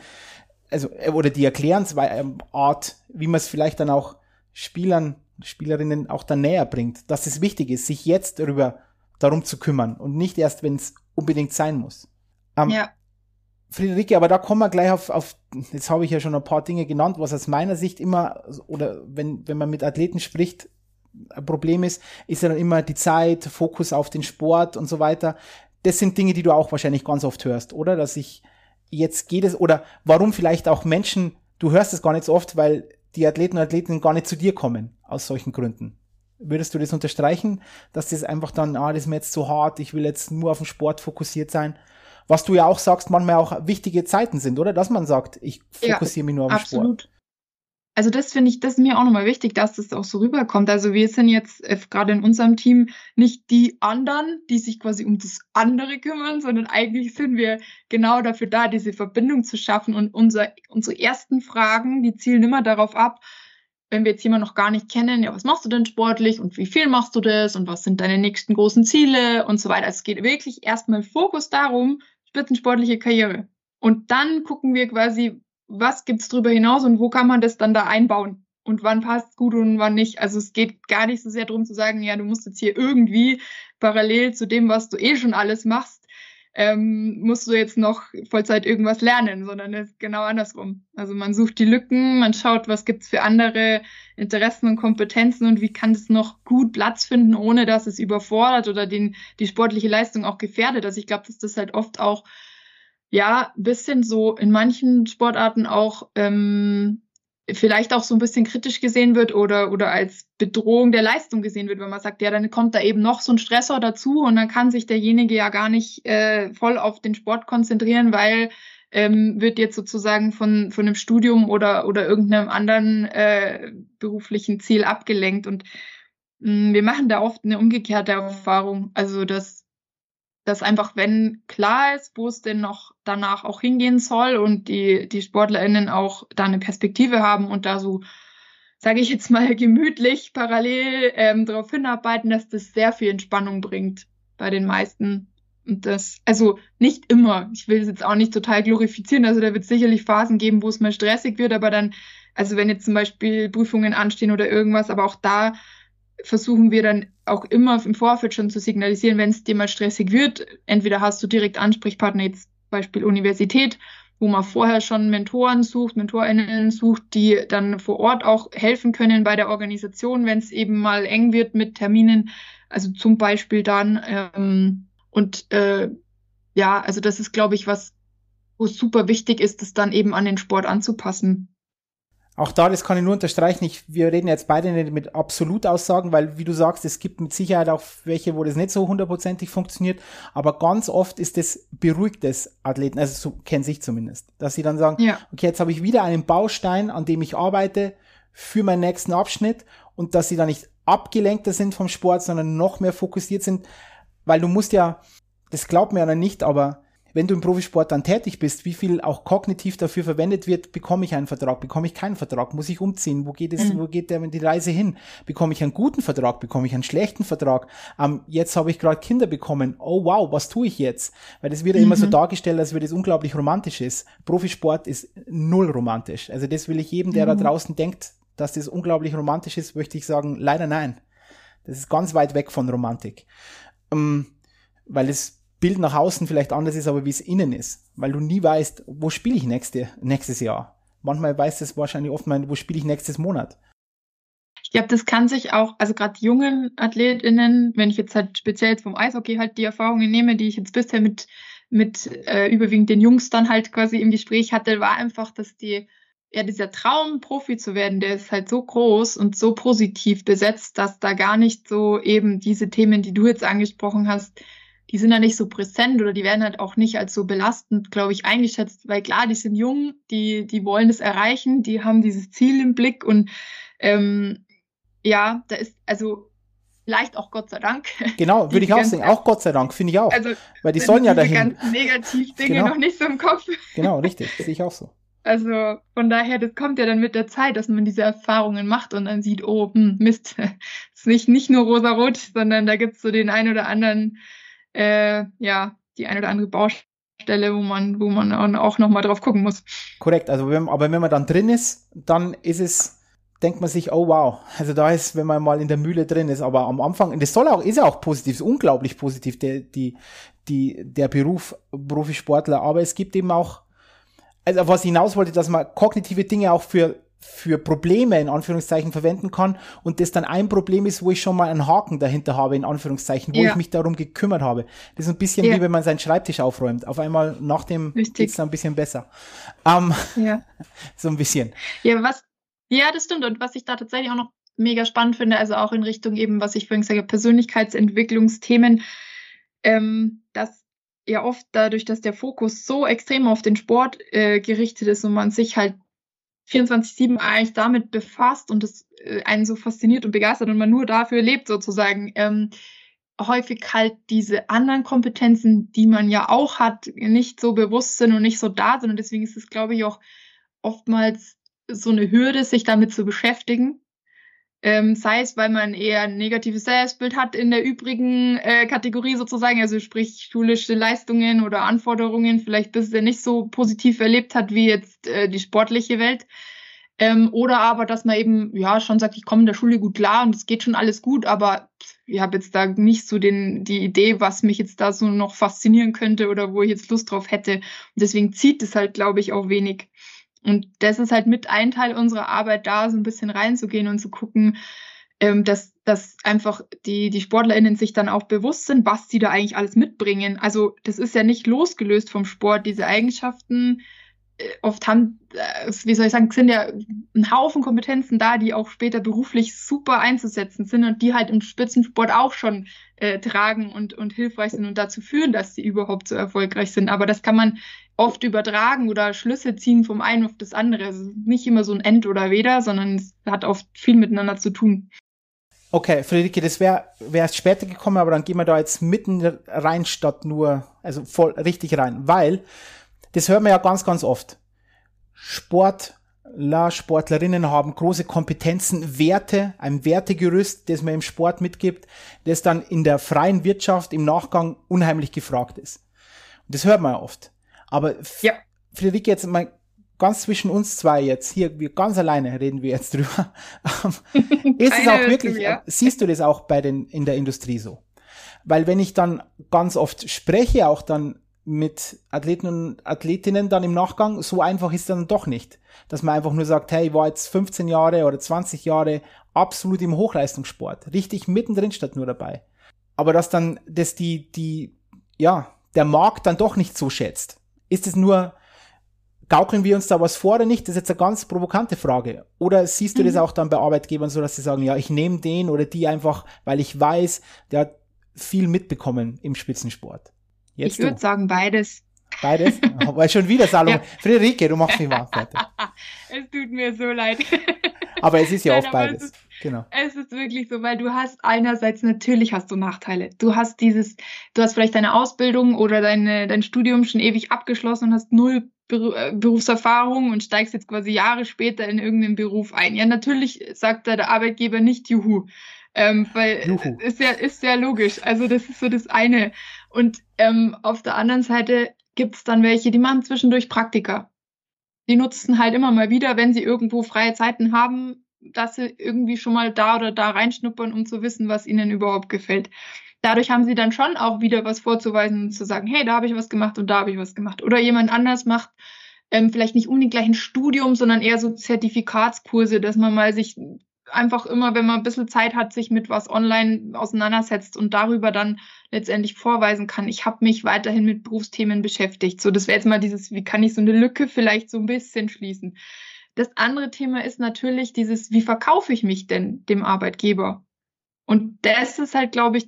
oder die Erklärensart, wie man es vielleicht dann auch Spielerinnen auch dann näher bringt, dass es wichtig ist, sich jetzt darum zu kümmern und nicht erst, wenn es unbedingt sein muss. Friederike, aber da kommen wir gleich auf, jetzt habe ich ja schon ein paar Dinge genannt, was aus meiner Sicht immer, oder wenn man mit Athleten spricht, ein Problem ist ja dann immer die Zeit, Fokus auf den Sport und so weiter. Das sind Dinge, die du auch wahrscheinlich ganz oft hörst, oder? Jetzt geht es, oder warum vielleicht auch Menschen, du hörst es gar nicht so oft, weil die Athleten und Athletinnen gar nicht zu dir kommen, aus solchen Gründen. Würdest du das unterstreichen, dass das einfach dann, das ist mir jetzt zu hart, ich will jetzt nur auf den Sport fokussiert sein? Was du ja auch sagst, manchmal auch wichtige Zeiten sind, oder? Dass man sagt, ich fokussiere mich nur auf den absolut. Sport. Also das finde ich, das ist mir auch nochmal wichtig, dass das auch so rüberkommt. Also wir sind jetzt gerade in unserem Team nicht die anderen, die sich quasi um das andere kümmern, sondern eigentlich sind wir genau dafür da, diese Verbindung zu schaffen. Und unsere ersten Fragen, die zielen immer darauf ab, wenn wir jetzt jemanden noch gar nicht kennen, ja, was machst du denn sportlich und wie viel machst du das und was sind deine nächsten großen Ziele und so weiter. Also es geht wirklich erstmal Fokus darum, spitzensportliche Karriere. Und dann gucken wir quasi, was gibt's darüber hinaus und wo kann man das dann da einbauen und wann passt gut und wann nicht. Also es geht gar nicht so sehr darum zu sagen, ja, du musst jetzt hier irgendwie parallel zu dem, was du schon alles machst, musst du jetzt noch Vollzeit irgendwas lernen, sondern es ist genau andersrum. Also man sucht die Lücken, man schaut, was gibt's für andere Interessen und Kompetenzen und wie kann es noch gut Platz finden, ohne dass es überfordert oder die sportliche Leistung auch gefährdet. Also ich glaube, dass das halt oft auch ja, ein bisschen so in manchen Sportarten auch vielleicht auch so ein bisschen kritisch gesehen wird oder als Bedrohung der Leistung gesehen wird, wenn man sagt, ja, dann kommt da eben noch so ein Stressor dazu und dann kann sich derjenige ja gar nicht voll auf den Sport konzentrieren, weil wird jetzt sozusagen von einem Studium oder irgendeinem anderen beruflichen Ziel abgelenkt. Und wir machen da oft eine umgekehrte Erfahrung. Also dass einfach, wenn klar ist, wo es denn noch danach auch hingehen soll und die SportlerInnen auch da eine Perspektive haben und da so, sage ich jetzt mal, gemütlich parallel darauf hinarbeiten, dass das sehr viel Entspannung bringt bei den meisten. Und das, also nicht immer, ich will es jetzt auch nicht total glorifizieren, also da wird es sicherlich Phasen geben, wo es mal stressig wird, aber dann, also wenn jetzt zum Beispiel Prüfungen anstehen oder irgendwas, aber auch da versuchen wir dann auch immer im Vorfeld schon zu signalisieren, wenn es dir mal stressig wird, entweder hast du direkt Ansprechpartner, jetzt Beispiel Universität, wo man vorher schon Mentoren sucht, MentorInnen sucht, die dann vor Ort auch helfen können bei der Organisation, wenn es eben mal eng wird mit Terminen, also zum Beispiel dann. Ja, also das ist, glaube ich, was, wo es super wichtig ist, das dann eben an den Sport anzupassen. Auch da, das kann ich nur unterstreichen. Wir reden jetzt beide nicht mit Absolutaussagen, weil, wie du sagst, es gibt mit Sicherheit auch welche, wo das nicht so hundertprozentig funktioniert. Aber ganz oft ist das beruhigt des Athleten, also so kennt sich zumindest, dass sie dann sagen, ja, okay, jetzt habe ich wieder einen Baustein, an dem ich arbeite für meinen nächsten Abschnitt und dass sie dann nicht abgelenkter sind vom Sport, sondern noch mehr fokussiert sind, weil du musst ja, das glaubt mir ja nicht, aber wenn du im Profisport dann tätig bist, wie viel auch kognitiv dafür verwendet wird, bekomme ich einen Vertrag, bekomme ich keinen Vertrag, muss ich umziehen, wo geht die Reise hin, bekomme ich einen guten Vertrag, bekomme ich einen schlechten Vertrag, jetzt habe ich gerade Kinder bekommen, oh wow, was tue ich jetzt? Weil das wird ja immer so dargestellt, als würde es unglaublich romantisch ist. Profisport ist null romantisch, also das will ich jedem, der da draußen denkt, dass das unglaublich romantisch ist, möchte ich sagen, leider nein. Das ist ganz weit weg von Romantik, weil es Bild nach außen vielleicht anders ist, aber wie es innen ist. Weil du nie weißt, wo spiele ich nächstes Jahr. Manchmal weißt du es wahrscheinlich oft mal, wo spiele ich nächstes Monat. Ich glaube, das kann sich auch, also gerade jungen AthletInnen, wenn ich jetzt halt speziell vom Eishockey halt die Erfahrungen nehme, die ich jetzt bisher mit überwiegend den Jungs dann halt quasi im Gespräch hatte, war einfach, dass dieser Traum, Profi zu werden, der ist halt so groß und so positiv besetzt, dass da gar nicht so eben diese Themen, die du jetzt angesprochen hast, die sind ja nicht so präsent oder die werden halt auch nicht als so belastend, glaube ich, eingeschätzt, weil klar, die sind jung, die wollen es erreichen, die haben dieses Ziel im Blick und ja, da ist also vielleicht auch Gott sei Dank. Genau, würde ich auch sagen, auch Gott sei Dank, finde ich auch, also, weil die sollen ja dahin. Die ganzen Negativ-Dinge noch nicht so im Kopf. Genau, richtig, sehe ich auch so. Also von daher, das kommt ja dann mit der Zeit, dass man diese Erfahrungen macht und dann sieht, oh, Mist, ist nicht nur rosa-rot, sondern da gibt's so den einen oder anderen die eine oder andere Baustelle, wo man auch nochmal drauf gucken muss. Korrekt, also wenn man dann drin ist, dann denkt man sich, oh wow, also da ist, wenn man mal in der Mühle drin ist, aber am Anfang, das ist ja auch positiv, ist unglaublich positiv, der Beruf Profisportler, aber es gibt eben auch, also was ich hinaus wollte, dass man kognitive Dinge auch für Probleme in Anführungszeichen verwenden kann und das dann ein Problem ist, wo ich schon mal einen Haken dahinter habe, in Anführungszeichen, wo ich mich darum gekümmert habe. Das ist ein bisschen wie wenn man seinen Schreibtisch aufräumt. Auf einmal nach dem geht's dann ein bisschen besser. So ein bisschen. Ja, das stimmt. Und was ich da tatsächlich auch noch mega spannend finde, also auch in Richtung eben, was ich vorhin gesagt habe, Persönlichkeitsentwicklungsthemen, dass ja oft dadurch, dass der Fokus so extrem auf den Sport gerichtet ist und man sich halt 24/7 eigentlich damit befasst und es einen so fasziniert und begeistert und man nur dafür lebt sozusagen, häufig halt diese anderen Kompetenzen, die man ja auch hat, nicht so bewusst sind und nicht so da sind. Und deswegen ist es, glaube ich, auch oftmals so eine Hürde, sich damit zu beschäftigen. Sei es, weil man eher ein negatives Selbstbild hat in der übrigen Kategorie sozusagen, also sprich schulische Leistungen oder Anforderungen vielleicht bisher nicht so positiv erlebt hat wie jetzt die sportliche Welt. Oder aber, dass man eben ja schon sagt, ich komme in der Schule gut klar und es geht schon alles gut, aber ich habe jetzt da nicht so die Idee, was mich jetzt da so noch faszinieren könnte oder wo ich jetzt Lust drauf hätte. Und deswegen zieht es halt, glaube ich, auch wenig. Und das ist halt mit ein Teil unserer Arbeit, da so ein bisschen reinzugehen und zu gucken, dass einfach die SportlerInnen sich dann auch bewusst sind, was die da eigentlich alles mitbringen. Also das ist ja nicht losgelöst vom Sport, diese Eigenschaften. Oft wie soll ich sagen, sind ja ein Haufen Kompetenzen da, die auch später beruflich super einzusetzen sind und die halt im Spitzensport auch schon tragen und hilfreich sind und dazu führen, dass sie überhaupt so erfolgreich sind. Aber das kann man oft übertragen oder Schlüsse ziehen vom einen auf das andere. Also nicht immer so ein End oder Weder, sondern es hat oft viel miteinander zu tun. Okay, Friederike, das wäre erst später gekommen, aber dann gehen wir da jetzt mitten rein statt nur, also voll richtig rein, weil das hört man ja ganz, ganz oft. Sportlerinnen haben große Kompetenzen, Werte, ein Wertegerüst, das man im Sport mitgibt, das dann in der freien Wirtschaft im Nachgang unheimlich gefragt ist. Und das hört man ja oft. Aber ja. Friederike, jetzt mal ganz zwischen uns zwei jetzt, hier, wir ganz alleine reden wir jetzt drüber. Ist es auch wirklich, siehst du das auch in der Industrie so? Weil wenn ich dann ganz oft spreche, auch dann mit Athleten und Athletinnen dann im Nachgang, so einfach ist dann doch nicht. Dass man einfach nur sagt, hey, ich war jetzt 15 Jahre oder 20 Jahre absolut im Hochleistungssport. Richtig mittendrin statt nur dabei. Aber dass dann, dass der Markt dann doch nicht so schätzt. Ist es nur, gaukeln wir uns da was vor oder nicht? Das ist jetzt eine ganz provokante Frage. Oder siehst du das auch dann bei Arbeitgebern so, dass sie sagen, ja, ich nehme den oder die einfach, weil ich weiß, der hat viel mitbekommen im Spitzensport. Jetzt ich würde sagen beides. Beides? Weil schon wieder Salome. Ja. Friederike, du machst mich wahr. Es tut mir so leid. Aber es ist ja auch beides. Genau. Es ist wirklich so, weil du hast einerseits, natürlich hast du Nachteile. Du hast vielleicht deine Ausbildung oder dein Studium schon ewig abgeschlossen und hast 0 Berufserfahrung und steigst jetzt quasi Jahre später in irgendeinen Beruf ein. Ja, natürlich sagt da der Arbeitgeber nicht Juhu. Weil Juhu. Ist ja logisch. Also das ist so das eine. Und auf der anderen Seite gibt's dann welche, die machen zwischendurch Praktika. Die nutzen halt immer mal wieder, wenn sie irgendwo freie Zeiten haben, dass sie irgendwie schon mal da oder da reinschnuppern, um zu wissen, was ihnen überhaupt gefällt. Dadurch haben sie dann schon auch wieder was vorzuweisen und zu sagen, hey, da habe ich was gemacht und da habe ich was gemacht. Oder jemand anders macht vielleicht nicht unbedingt gleich ein Studium, sondern eher so Zertifikatskurse, dass man mal sich einfach immer, wenn man ein bisschen Zeit hat, sich mit was online auseinandersetzt und darüber dann letztendlich vorweisen kann, ich habe mich weiterhin mit Berufsthemen beschäftigt. So, das wäre jetzt mal wie kann ich so eine Lücke vielleicht so ein bisschen schließen. Das andere Thema ist natürlich wie verkaufe ich mich denn dem Arbeitgeber? Und das ist halt, glaube ich,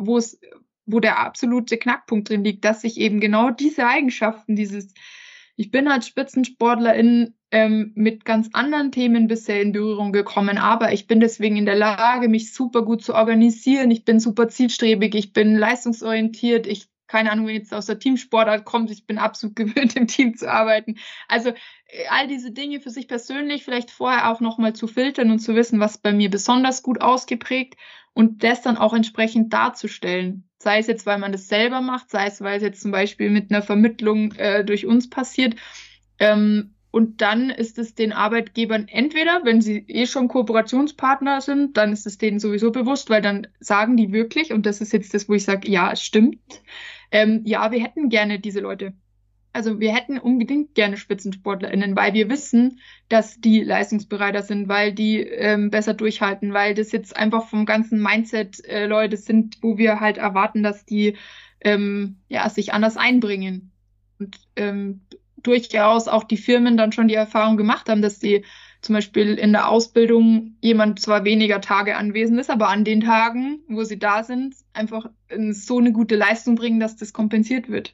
wo der absolute Knackpunkt drin liegt, dass ich eben genau diese Eigenschaften, ich bin als Spitzensportlerin mit ganz anderen Themen bisher in Berührung gekommen, aber ich bin deswegen in der Lage, mich super gut zu organisieren. Ich bin super zielstrebig, ich bin leistungsorientiert, keine Ahnung, wenn jetzt aus der Teamsportart kommt, ich bin absolut gewöhnt, im Team zu arbeiten. Also all diese Dinge für sich persönlich vielleicht vorher auch nochmal zu filtern und zu wissen, was bei mir besonders gut ausgeprägt und das dann auch entsprechend darzustellen. Sei es jetzt, weil man das selber macht, sei es, weil es jetzt zum Beispiel mit einer Vermittlung durch uns passiert. Und dann ist es den Arbeitgebern entweder, wenn sie schon Kooperationspartner sind, dann ist es denen sowieso bewusst, weil dann sagen die wirklich, und das ist jetzt das, wo ich sage, ja, es stimmt, ja, wir hätten gerne diese Leute. Also wir hätten unbedingt gerne SpitzensportlerInnen, weil wir wissen, dass die leistungsbereiter sind, weil die besser durchhalten, weil das jetzt einfach vom ganzen Mindset Leute sind, wo wir halt erwarten, dass die sich anders einbringen. Und durchaus auch die Firmen dann schon die Erfahrung gemacht haben, dass die zum Beispiel in der Ausbildung jemand zwar weniger Tage anwesend ist, aber an den Tagen, wo sie da sind, einfach so eine gute Leistung bringen, dass das kompensiert wird.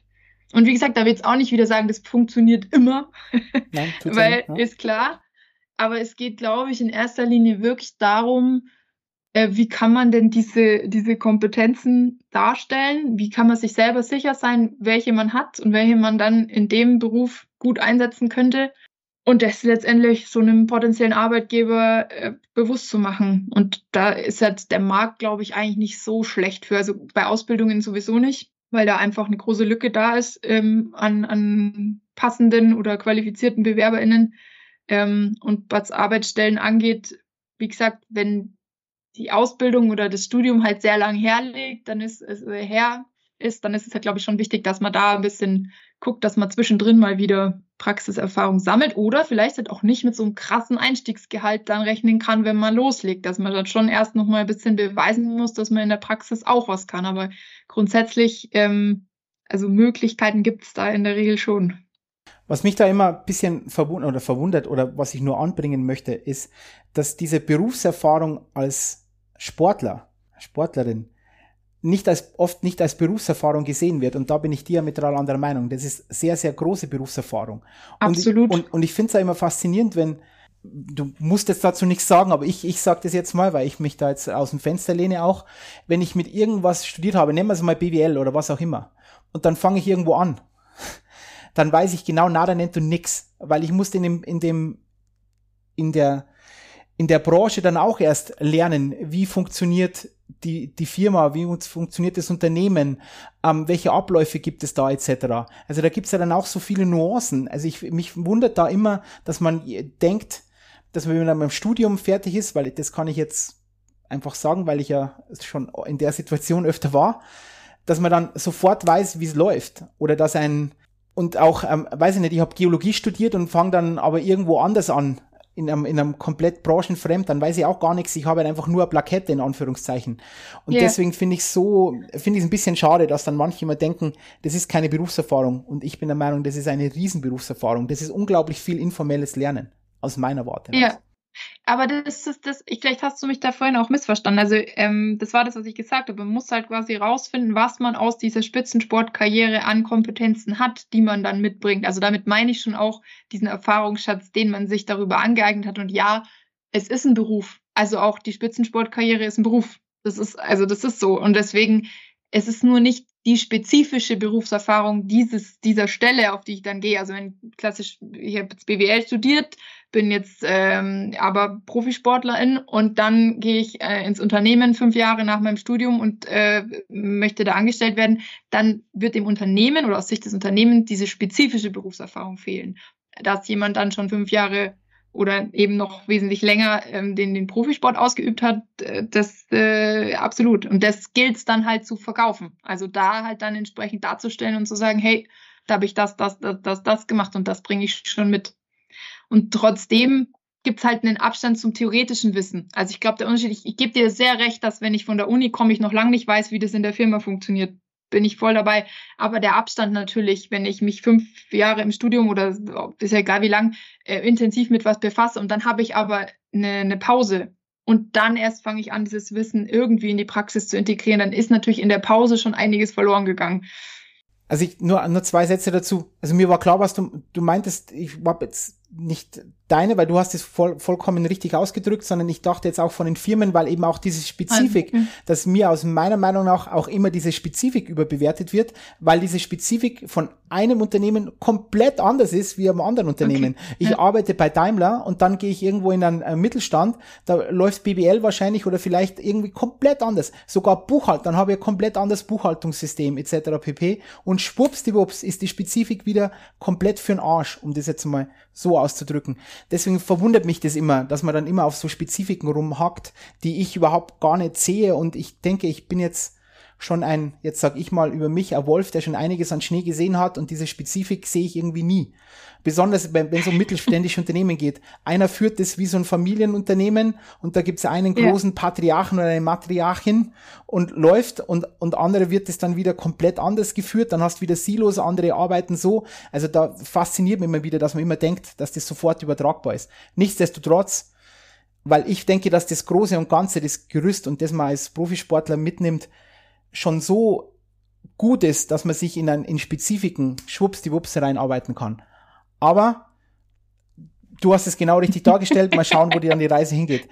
Und wie gesagt, da will ich jetzt auch nicht wieder sagen, das funktioniert immer, Nein, tut's ja weil nicht. Ja. ist klar. Aber es geht, glaube ich, in erster Linie wirklich darum, wie kann man denn diese Kompetenzen darstellen? Wie kann man sich selber sicher sein, welche man hat und welche man dann in dem Beruf gut einsetzen könnte? Und das letztendlich so einem potenziellen Arbeitgeber bewusst zu machen. Und da ist jetzt der Markt, glaube ich, eigentlich nicht so schlecht für. Also bei Ausbildungen sowieso nicht, weil da einfach eine große Lücke da ist an passenden oder qualifizierten BewerberInnen. Und was Arbeitsstellen angeht, wie gesagt, wenn die Ausbildung oder das Studium halt sehr lang herliegt, dann ist es dann ist es halt, glaube ich, schon wichtig, dass man da ein bisschen guckt, dass man zwischendrin mal wieder Praxiserfahrung sammelt oder vielleicht halt auch nicht mit so einem krassen Einstiegsgehalt dann rechnen kann, wenn man loslegt, dass man dann schon erst noch mal ein bisschen beweisen muss, dass man in der Praxis auch was kann. Aber grundsätzlich, also Möglichkeiten gibt es da in der Regel schon. Was mich da immer ein bisschen verwundert oder was ich nur anbringen möchte, ist, dass diese Berufserfahrung als Sportlerin, oft nicht als Berufserfahrung gesehen wird. Und da bin ich diametral anderer Meinung. Das ist sehr, sehr große Berufserfahrung. Absolut. Und ich finde es ja immer faszinierend, wenn, du musst jetzt dazu nichts sagen, aber ich sage das jetzt mal, weil ich mich da jetzt aus dem Fenster lehne auch, wenn ich mit irgendwas studiert habe, nehmen wir es mal BWL oder was auch immer, und dann fange ich irgendwo an, dann weiß ich genau, da nennt du nix, weil ich musste in der Branche dann auch erst lernen, wie funktioniert die Firma, wie funktioniert das Unternehmen, welche Abläufe gibt es da etc. Also da gibt es ja dann auch so viele Nuancen. Also mich wundert da immer, dass man denkt, dass man, wenn man beim Studium fertig ist, weil das kann ich jetzt einfach sagen, weil ich ja schon in der Situation öfter war, dass man dann sofort weiß, wie es läuft. Oder dass und auch, weiß ich nicht, ich habe Geologie studiert und fange dann aber irgendwo anders an, in einem komplett branchenfremd, dann weiß ich auch gar nichts, ich habe halt einfach nur eine Plakette in Anführungszeichen. Und deswegen finde ich es ein bisschen schade, dass dann manche immer denken, das ist keine Berufserfahrung. Und ich bin der Meinung, das ist eine Riesenberufserfahrung. Das ist unglaublich viel informelles Lernen, aus meiner Warte heraus. Ja. Aber vielleicht hast du mich da vorhin auch missverstanden. Also, das war das, was ich gesagt habe. Man muss halt quasi rausfinden, was man aus dieser Spitzensportkarriere an Kompetenzen hat, die man dann mitbringt. Also damit meine ich schon auch diesen Erfahrungsschatz, den man sich darüber angeeignet hat. Und ja, es ist ein Beruf. Also auch die Spitzensportkarriere ist ein Beruf. Das ist so. Und deswegen, es ist nur nicht die spezifische Berufserfahrung dieser Stelle, auf die ich dann gehe. Also ich habe jetzt BWL studiert, bin jetzt aber Profisportlerin und dann gehe ich ins Unternehmen 5 Jahre nach meinem Studium und möchte da angestellt werden, dann wird dem Unternehmen oder aus Sicht des Unternehmens diese spezifische Berufserfahrung fehlen. Dass jemand dann schon 5 Jahre oder eben noch wesentlich länger den Profisport ausgeübt hat, das absolut. Und das gilt es dann halt zu verkaufen. Also da halt dann entsprechend darzustellen und zu sagen, hey, da habe ich das gemacht und das bringe ich schon mit. Und trotzdem gibt's halt einen Abstand zum theoretischen Wissen. Also ich glaube, der Unterschied, ich gebe dir sehr recht, dass wenn ich von der Uni komme, ich noch lange nicht weiß, wie das in der Firma funktioniert. Bin ich voll dabei. Aber der Abstand natürlich, wenn ich mich 5 Jahre im Studium oder ist ja egal wie lang, intensiv mit was befasse und dann habe ich aber eine Pause und dann erst fange ich an, dieses Wissen irgendwie in die Praxis zu integrieren, dann ist natürlich in der Pause schon einiges verloren gegangen. Also nur 2 Sätze dazu. Also mir war klar, was du meintest, ich habe jetzt nicht deine, weil du hast es vollkommen richtig ausgedrückt, sondern ich dachte jetzt auch von den Firmen, weil eben auch diese Spezifik, dass mir aus meiner Meinung nach auch immer diese Spezifik überbewertet wird, weil diese Spezifik von einem Unternehmen komplett anders ist wie am anderen Unternehmen. Okay. Ich arbeite bei Daimler und dann gehe ich irgendwo in einen Mittelstand, da läuft BWL wahrscheinlich oder vielleicht irgendwie komplett anders. Sogar dann habe ich ein komplett anderes Buchhaltungssystem etc. pp. Und schwuppsdiwupps ist die Spezifik wieder komplett für den Arsch, um das jetzt mal so auszudrücken. Deswegen verwundert mich das immer, dass man dann immer auf so Spezifiken rumhackt, die ich überhaupt gar nicht sehe. Und ich denke, ich bin jetzt schon jetzt sag ich mal über mich, ein Wolf, der schon einiges an Schnee gesehen hat und diese Spezifik sehe ich irgendwie nie. Besonders wenn es um mittelständische Unternehmen geht. Einer führt das wie so ein Familienunternehmen und da gibt es einen großen Patriarchen oder eine Matriarchin und läuft und andere wird es dann wieder komplett anders geführt, dann hast du wieder Silos, andere arbeiten so. Also da fasziniert mich immer wieder, dass man immer denkt, dass das sofort übertragbar ist. Nichtsdestotrotz, weil ich denke, dass das Große und Ganze, das Gerüst und das man als Profisportler mitnimmt, schon so gut ist, dass man sich in Spezifiken schwuppsdiwupps reinarbeiten kann. Aber du hast es genau richtig dargestellt. Mal schauen, wo die Reise hingeht.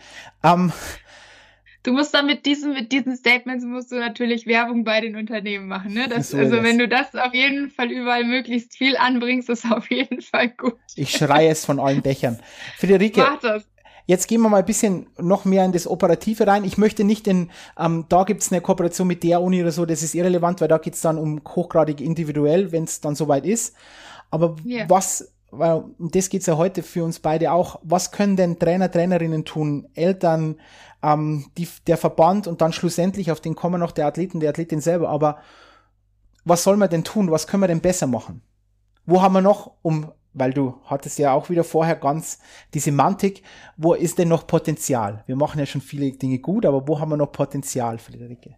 Du musst dann mit diesen Statements musst du natürlich Werbung bei den Unternehmen machen, ne? Wenn du das auf jeden Fall überall möglichst viel anbringst, ist auf jeden Fall gut. Ich schreie es von allen Dächern. Friederike, mach das. Jetzt gehen wir mal ein bisschen noch mehr in das Operative rein. Ich möchte nicht da gibt's eine Kooperation mit der Uni oder so, das ist irrelevant, weil da geht's dann um hochgradig individuell, wenn es dann soweit ist. Aber und das geht's ja heute für uns beide auch, was können denn Trainer, Trainerinnen tun, Eltern, der Verband und dann schlussendlich, auf den kommen noch der Athleten, der Athletin selber, aber was soll man denn tun, was können wir denn besser machen? Wo haben wir noch, weil du hattest ja auch wieder vorher ganz die Semantik, wo ist denn noch Potenzial? Wir machen ja schon viele Dinge gut, aber wo haben wir noch Potenzial, Friederike?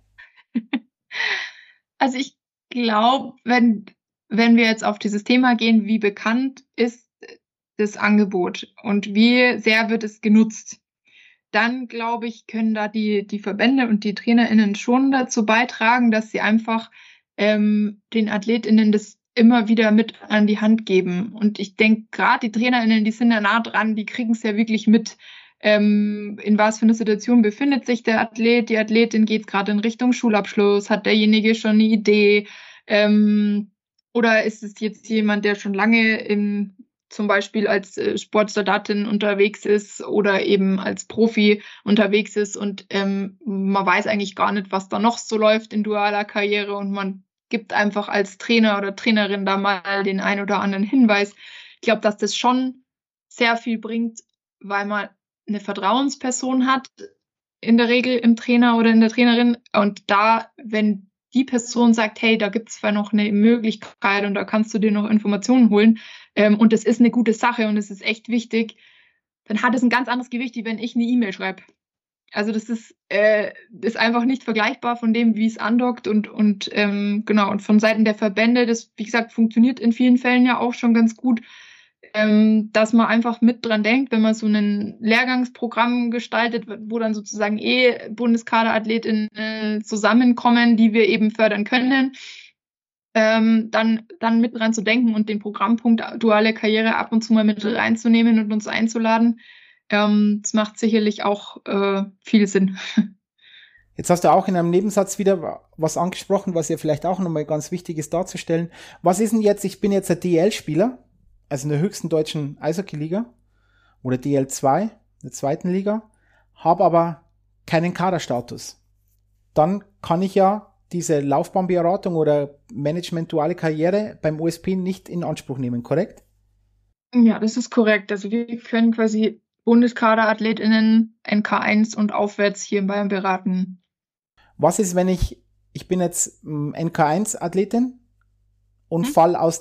Also ich glaube, wenn wir jetzt auf dieses Thema gehen, wie bekannt ist das Angebot und wie sehr wird es genutzt, dann glaube ich, können da die Verbände und die TrainerInnen schon dazu beitragen, dass sie einfach den AthletInnen das immer wieder mit an die Hand geben. Und ich denke, gerade die TrainerInnen, die sind ja nah dran, die kriegen es ja wirklich mit, in was für einer Situation befindet sich der Athlet, die Athletin, geht gerade in Richtung Schulabschluss, hat derjenige schon eine Idee, oder ist es jetzt jemand, der schon lange zum Beispiel als Sportsoldatin unterwegs ist oder eben als Profi unterwegs ist und man weiß eigentlich gar nicht, was da noch so läuft in dualer Karriere und man gibt einfach als Trainer oder Trainerin da mal den ein oder anderen Hinweis. Ich glaube, dass das schon sehr viel bringt, weil man eine Vertrauensperson hat, in der Regel im Trainer oder in der Trainerin. Und da, wenn die Person sagt, hey, da gibt es zwar noch eine Möglichkeit und da kannst du dir noch Informationen holen und das ist eine gute Sache und es ist echt wichtig, dann hat es ein ganz anderes Gewicht, wie wenn ich eine E-Mail schreibe. Also das ist einfach nicht vergleichbar von dem, wie es andockt und genau, und von Seiten der Verbände, das, wie gesagt, funktioniert in vielen Fällen ja auch schon ganz gut, dass man einfach mit dran denkt, wenn man so ein Lehrgangsprogramm gestaltet, wo dann sozusagen Bundeskaderathletinnen zusammenkommen, die wir eben fördern können, dann mit dran zu denken und den Programmpunkt duale Karriere ab und zu mal mit reinzunehmen und uns einzuladen. Das macht sicherlich auch viel Sinn. Jetzt hast du auch in einem Nebensatz wieder was angesprochen, was ja vielleicht auch nochmal ganz wichtig ist darzustellen. Was ist denn jetzt, ich bin jetzt ein DL-Spieler, also in der höchsten deutschen Eishockey-Liga oder DL2, in der zweiten Liga, habe aber keinen Kaderstatus. Dann kann ich ja diese Laufbahnberatung oder Management-duale Karriere beim OSP nicht in Anspruch nehmen, korrekt? Ja, das ist korrekt. Also wir können quasi Bundeskaderathletinnen NK1 und aufwärts hier in Bayern beraten. Was ist, wenn ich bin jetzt NK1-Athletin und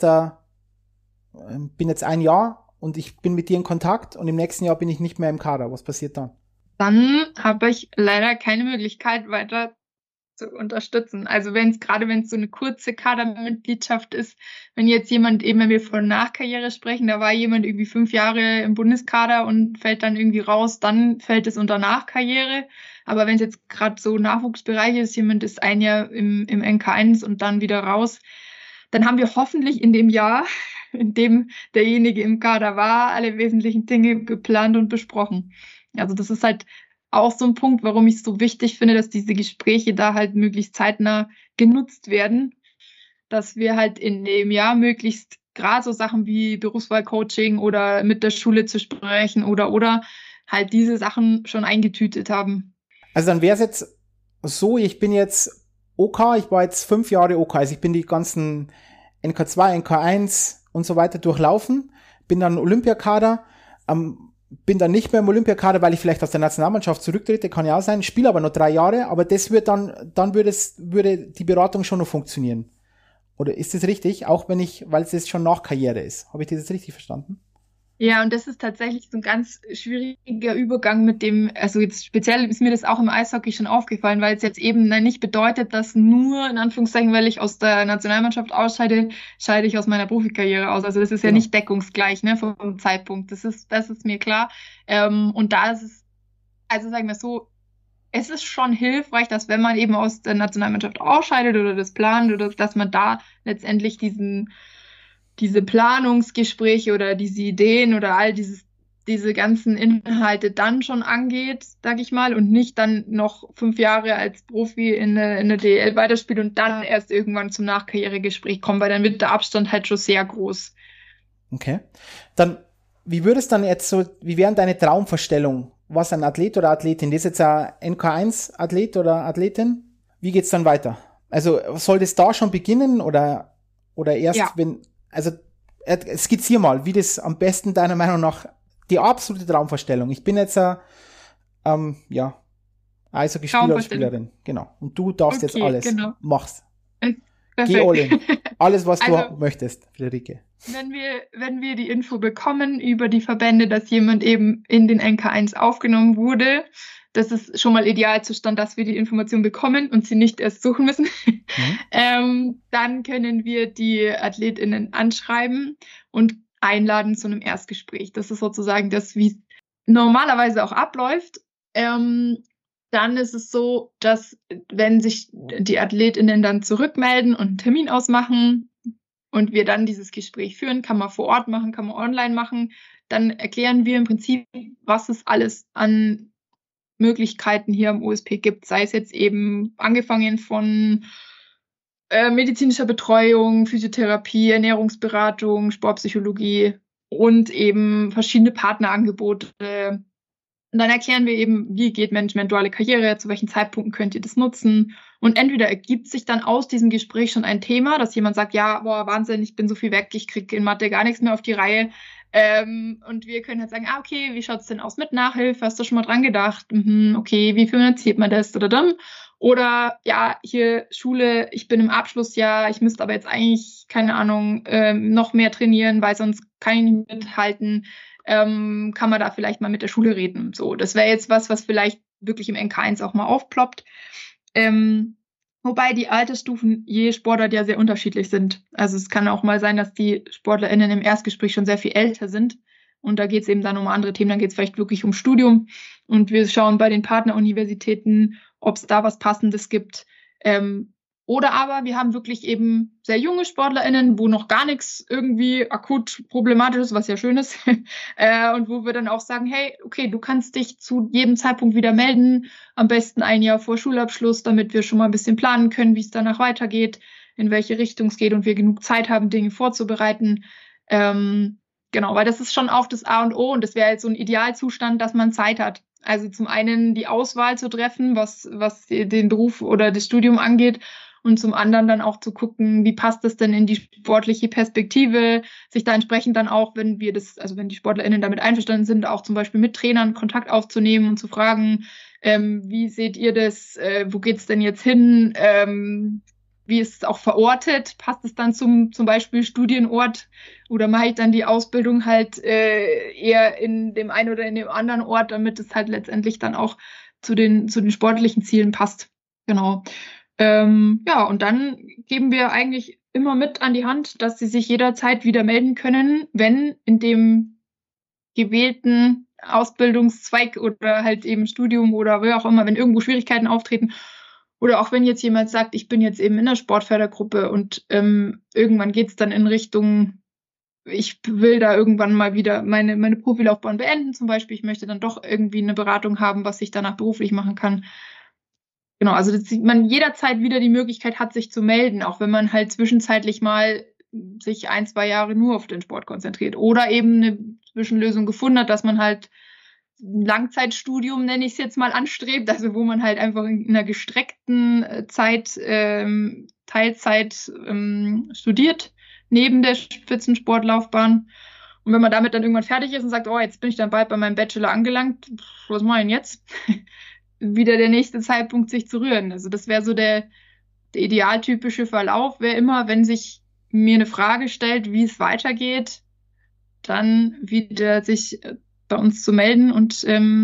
bin jetzt ein Jahr und ich bin mit dir in Kontakt und im nächsten Jahr bin ich nicht mehr im Kader. Was passiert dann? Dann habe ich leider keine Möglichkeit, weiter zu unterstützen. Also wenn es so eine kurze Kadermitgliedschaft ist, wenn jetzt jemand, eben wenn wir von Nachkarriere sprechen, da war jemand irgendwie 5 Jahre im Bundeskader und fällt dann irgendwie raus, dann fällt es unter Nachkarriere. Aber wenn es jetzt gerade so Nachwuchsbereich ist, jemand ist ein Jahr im NK1 und dann wieder raus, dann haben wir hoffentlich in dem Jahr, in dem derjenige im Kader war, alle wesentlichen Dinge geplant und besprochen. Also das ist halt auch so ein Punkt, warum ich es so wichtig finde, dass diese Gespräche da halt möglichst zeitnah genutzt werden, dass wir halt in dem Jahr möglichst gerade so Sachen wie Berufswahlcoaching oder mit der Schule zu sprechen oder halt diese Sachen schon eingetütet haben. Also dann wäre es jetzt so, ich bin jetzt OK, ich war jetzt 5 Jahre OK, also ich bin die ganzen NK2, NK1 und so weiter durchlaufen, bin dann Olympiakader, bin dann nicht mehr im Olympiakader, weil ich vielleicht aus der Nationalmannschaft zurücktrete, kann ja auch sein, spiele aber noch 3 Jahre, aber das wird dann würde die Beratung schon noch funktionieren. Oder ist das richtig? Auch weil es jetzt schon nach Karriere ist. Habe ich das jetzt richtig verstanden? Ja, und das ist tatsächlich so ein ganz schwieriger Übergang mit dem, also jetzt speziell ist mir das auch im Eishockey schon aufgefallen, weil es jetzt eben nicht bedeutet, dass nur, in Anführungszeichen, weil ich aus der Nationalmannschaft ausscheide, scheide ich aus meiner Profikarriere aus. Also das ist ja nicht deckungsgleich, ne, vom Zeitpunkt. Das ist mir klar. Und da ist es, also sagen wir so, es ist schon hilfreich, dass wenn man eben aus der Nationalmannschaft ausscheidet oder das plant, oder dass man da letztendlich diese Planungsgespräche oder diese Ideen oder diese ganzen Inhalte dann schon angeht, sag ich mal, und nicht dann noch 5 Jahre als Profi in der DEL weiterspielt und dann erst irgendwann zum Nachkarrieregespräch kommt, weil dann wird der Abstand halt schon sehr groß. Okay. Dann, wie wären deine Traumvorstellung? Was ein Athlet oder Athletin? Das ist jetzt ein NK1-Athlet oder Athletin? Wie geht's dann weiter? Also, soll das da schon beginnen oder erst, skizzier mal, wie das am besten deiner Meinung nach die absolute Traumvorstellung. Ich bin jetzt Eishockeyspieler oder Spielerin. Genau. Und du darfst jetzt alles. Genau. Mach's. Geh all in. Alles, was du möchtest, Friederike. Wenn wir die Info bekommen über die Verbände, dass jemand eben in den NK1 aufgenommen wurde, das ist schon mal Idealzustand, dass wir die Information bekommen und sie nicht erst suchen müssen. Dann können wir die AthletInnen anschreiben und einladen zu einem Erstgespräch. Das ist sozusagen das, wie es normalerweise auch abläuft. Dann ist es so, dass wenn sich die AthletInnen dann zurückmelden und einen Termin ausmachen und wir dann dieses Gespräch führen, kann man vor Ort machen, kann man online machen, dann erklären wir im Prinzip, was es alles an Möglichkeiten hier am OSP gibt, sei es jetzt eben angefangen von medizinischer Betreuung, Physiotherapie, Ernährungsberatung, Sportpsychologie und eben verschiedene Partnerangebote. Und dann erklären wir eben, wie geht Management duale Karriere, zu welchen Zeitpunkten könnt ihr das nutzen. Und entweder ergibt sich dann aus diesem Gespräch schon ein Thema, dass jemand sagt, ja, boah, Wahnsinn, ich bin so viel weg, ich kriege in Mathe gar nichts mehr auf die Reihe. Und wir können halt sagen, okay, wie schaut's denn aus mit Nachhilfe? Hast du schon mal dran gedacht? Okay, wie finanziert man das? Oder ja, hier Schule, ich bin im Abschlussjahr, ich müsste aber jetzt eigentlich, keine Ahnung, noch mehr trainieren, weil sonst kann ich nicht mithalten. Kann man da vielleicht mal mit der Schule reden. So, das wäre jetzt was vielleicht wirklich im NK1 auch mal aufploppt. Wobei die Altersstufen je Sportart ja sehr unterschiedlich sind. Also es kann auch mal sein, dass die SportlerInnen im Erstgespräch schon sehr viel älter sind. Und da geht es eben dann um andere Themen. Dann geht es vielleicht wirklich um Studium. Und wir schauen bei den Partneruniversitäten, ob es da was Passendes gibt. Oder aber wir haben wirklich eben sehr junge SportlerInnen, wo noch gar nichts irgendwie akut problematisch ist, was ja schön ist. Und wo wir dann auch sagen, hey, okay, du kannst dich zu jedem Zeitpunkt wieder melden, am besten 1 Jahr vor Schulabschluss, damit wir schon mal ein bisschen planen können, wie es danach weitergeht, in welche Richtung es geht und wir genug Zeit haben, Dinge vorzubereiten. Genau, weil das ist schon auch das A und O und das wäre jetzt so ein Idealzustand, dass man Zeit hat. Also zum einen die Auswahl zu treffen, was den Beruf oder das Studium angeht, und zum anderen dann auch zu gucken, wie passt das denn in die sportliche Perspektive, sich da entsprechend dann auch, wenn die SportlerInnen damit einverstanden sind, auch zum Beispiel mit Trainern Kontakt aufzunehmen und zu fragen, wie seht ihr das, wo geht's denn jetzt hin, wie ist es auch verortet, passt es dann zum Beispiel Studienort oder mache ich dann die Ausbildung halt eher in dem einen oder in dem anderen Ort, damit es halt letztendlich dann auch zu den sportlichen Zielen passt. Genau. Und dann geben wir eigentlich immer mit an die Hand, dass sie sich jederzeit wieder melden können, wenn in dem gewählten Ausbildungszweig oder halt eben Studium oder wie auch immer, wenn irgendwo Schwierigkeiten auftreten oder auch wenn jetzt jemand sagt, ich bin jetzt eben in der Sportfördergruppe und irgendwann geht's dann in Richtung, ich will da irgendwann mal wieder meine Profilaufbahn beenden zum Beispiel, ich möchte dann doch irgendwie eine Beratung haben, was ich danach beruflich machen kann. Genau, also dass man jederzeit wieder die Möglichkeit hat, sich zu melden, auch wenn man halt zwischenzeitlich mal sich 1, 2 Jahre nur auf den Sport konzentriert oder eben eine Zwischenlösung gefunden hat, dass man halt ein Langzeitstudium, nenne ich es jetzt mal, anstrebt, also wo man halt einfach in einer gestreckten Zeit, Teilzeit studiert, neben der Spitzensportlaufbahn. Und wenn man damit dann irgendwann fertig ist und sagt, oh, jetzt bin ich dann bald bei meinem Bachelor angelangt, was mache ich denn jetzt? Wieder der nächste Zeitpunkt, sich zu rühren. Also das wäre so der idealtypische Verlauf, wäre immer, wenn sich mir eine Frage stellt, wie es weitergeht, dann wieder sich bei uns zu melden und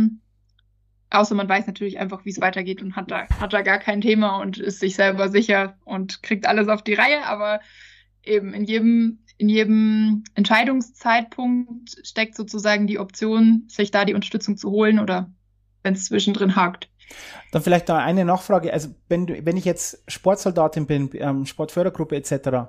außer man weiß natürlich einfach, wie es weitergeht und hat da gar kein Thema und ist sich selber sicher und kriegt alles auf die Reihe, aber eben in jedem Entscheidungszeitpunkt steckt sozusagen die Option, sich da die Unterstützung zu holen oder wenn es zwischendrin hakt. Dann vielleicht noch eine Nachfrage. Also wenn ich jetzt Sportsoldatin bin, Sportfördergruppe etc.,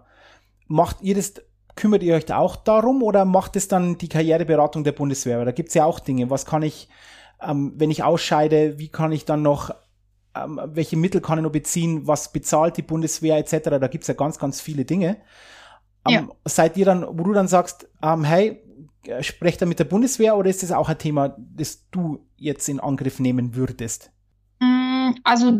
kümmert ihr euch da auch darum oder macht es dann die Karriereberatung der Bundeswehr? Weil da gibt es ja auch Dinge. Was kann ich, wenn ich ausscheide, wie kann ich dann noch, welche Mittel kann ich noch beziehen? Was bezahlt die Bundeswehr etc.? Da gibt es ja ganz, ganz viele Dinge. Ja. Seid ihr dann, wo du dann sagst, hey, sprecht da mit der Bundeswehr oder ist das auch ein Thema, das du jetzt in Angriff nehmen würdest? Also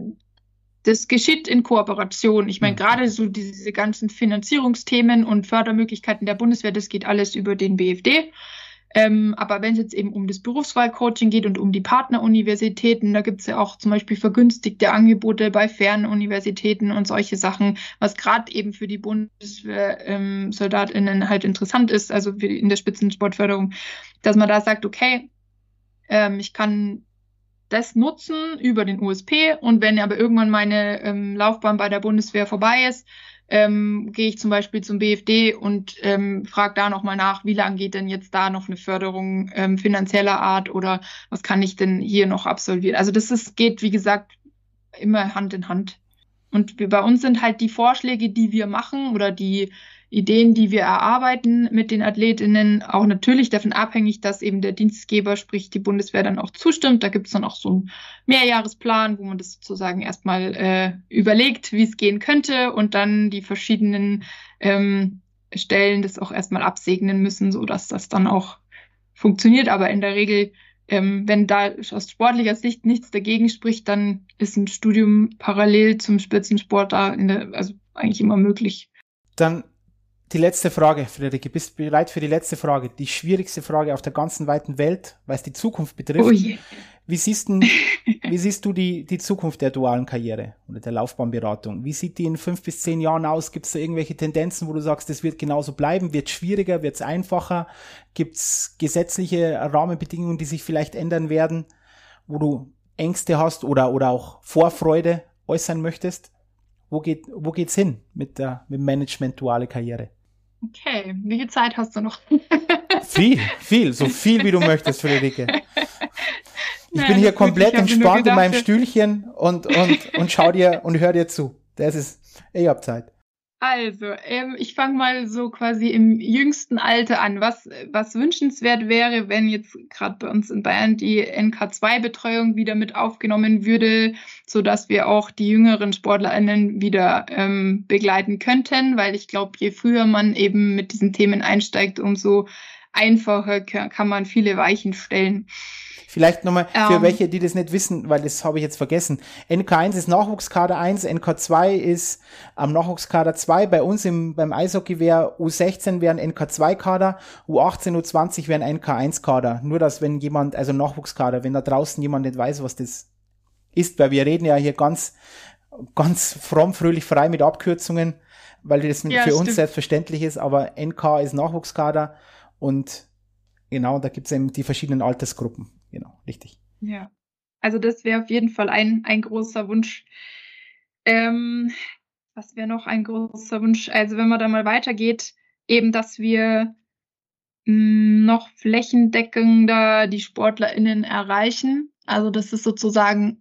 das geschieht in Kooperation. Ich meine, gerade so diese ganzen Finanzierungsthemen und Fördermöglichkeiten der Bundeswehr, das geht alles über den BFD. Aber wenn es jetzt eben um das Berufswahlcoaching geht und um die Partneruniversitäten, da gibt es ja auch zum Beispiel vergünstigte Angebote bei Fernuniversitäten und solche Sachen, was gerade eben für die BundeswehrSoldatInnen halt interessant ist, also in der Spitzensportförderung, dass man da sagt, okay, ich kann das nutzen über den USP und wenn aber irgendwann meine Laufbahn bei der Bundeswehr vorbei ist, gehe ich zum Beispiel zum BFD und frage da nochmal nach, wie lange geht denn jetzt da noch eine Förderung finanzieller Art oder was kann ich denn hier noch absolvieren? Also geht, wie gesagt, immer Hand in Hand. Und bei uns sind halt die Vorschläge, die wir machen oder die Ideen, die wir erarbeiten mit den AthletInnen, auch natürlich davon abhängig, dass eben der Dienstgeber, sprich die Bundeswehr, dann auch zustimmt. Da gibt es dann auch so einen Mehrjahresplan, wo man das sozusagen erstmal überlegt, wie es gehen könnte und dann die verschiedenen Stellen das auch erstmal absegnen müssen, sodass das dann auch funktioniert. Aber in der Regel, wenn da aus sportlicher Sicht nichts dagegen spricht, dann ist ein Studium parallel zum Spitzensport da also eigentlich immer möglich. Dann die letzte Frage, Friederike. Bist du bereit für die letzte Frage? Die schwierigste Frage auf der ganzen weiten Welt, weil es die Zukunft betrifft. Oh je. Wie siehst du die Zukunft der dualen Karriere oder der Laufbahnberatung? Wie sieht die in 5 bis 10 Jahren aus? Gibt es da irgendwelche Tendenzen, wo du sagst, das wird genauso bleiben? Wird es schwieriger? Wird es einfacher? Gibt es gesetzliche Rahmenbedingungen, die sich vielleicht ändern werden, wo du Ängste hast oder auch Vorfreude äußern möchtest? Wo geht's hin mit dem Management duale Karriere? Okay, wie viel Zeit hast du noch? Viel, so viel wie du möchtest, Friederike. Ich bin hier komplett entspannt in meinem Stühlchen und schau dir und hör dir zu. Ich hab Zeit. Also, ich fange mal so quasi im jüngsten Alter an. Was wünschenswert wäre, wenn jetzt gerade bei uns in Bayern die NK2-Betreuung wieder mit aufgenommen würde, so dass wir auch die jüngeren SportlerInnen wieder begleiten könnten, weil ich glaube, je früher man eben mit diesen Themen einsteigt, umso einfacher kann man viele Weichen stellen. Vielleicht nochmal für welche, die das nicht wissen, weil das habe ich jetzt vergessen. NK1 ist Nachwuchskader 1, NK2 ist Nachwuchskader 2. Bei uns beim Eishockey wäre U16 wären NK2-Kader, U18, U20 wären NK1-Kader. Nur, dass wenn jemand, also Nachwuchskader, wenn da draußen jemand nicht weiß, was das ist, weil wir reden ja hier ganz, ganz fromm, fröhlich, frei mit Abkürzungen, weil das für uns selbstverständlich ist, aber NK ist Nachwuchskader und genau, da gibt es eben die verschiedenen Altersgruppen. Genau, richtig. Ja, also das wäre auf jeden Fall ein großer Wunsch. Was wäre noch ein großer Wunsch? Also wenn man da mal weitergeht, eben, dass wir noch flächendeckender die SportlerInnen erreichen. Also dass es sozusagen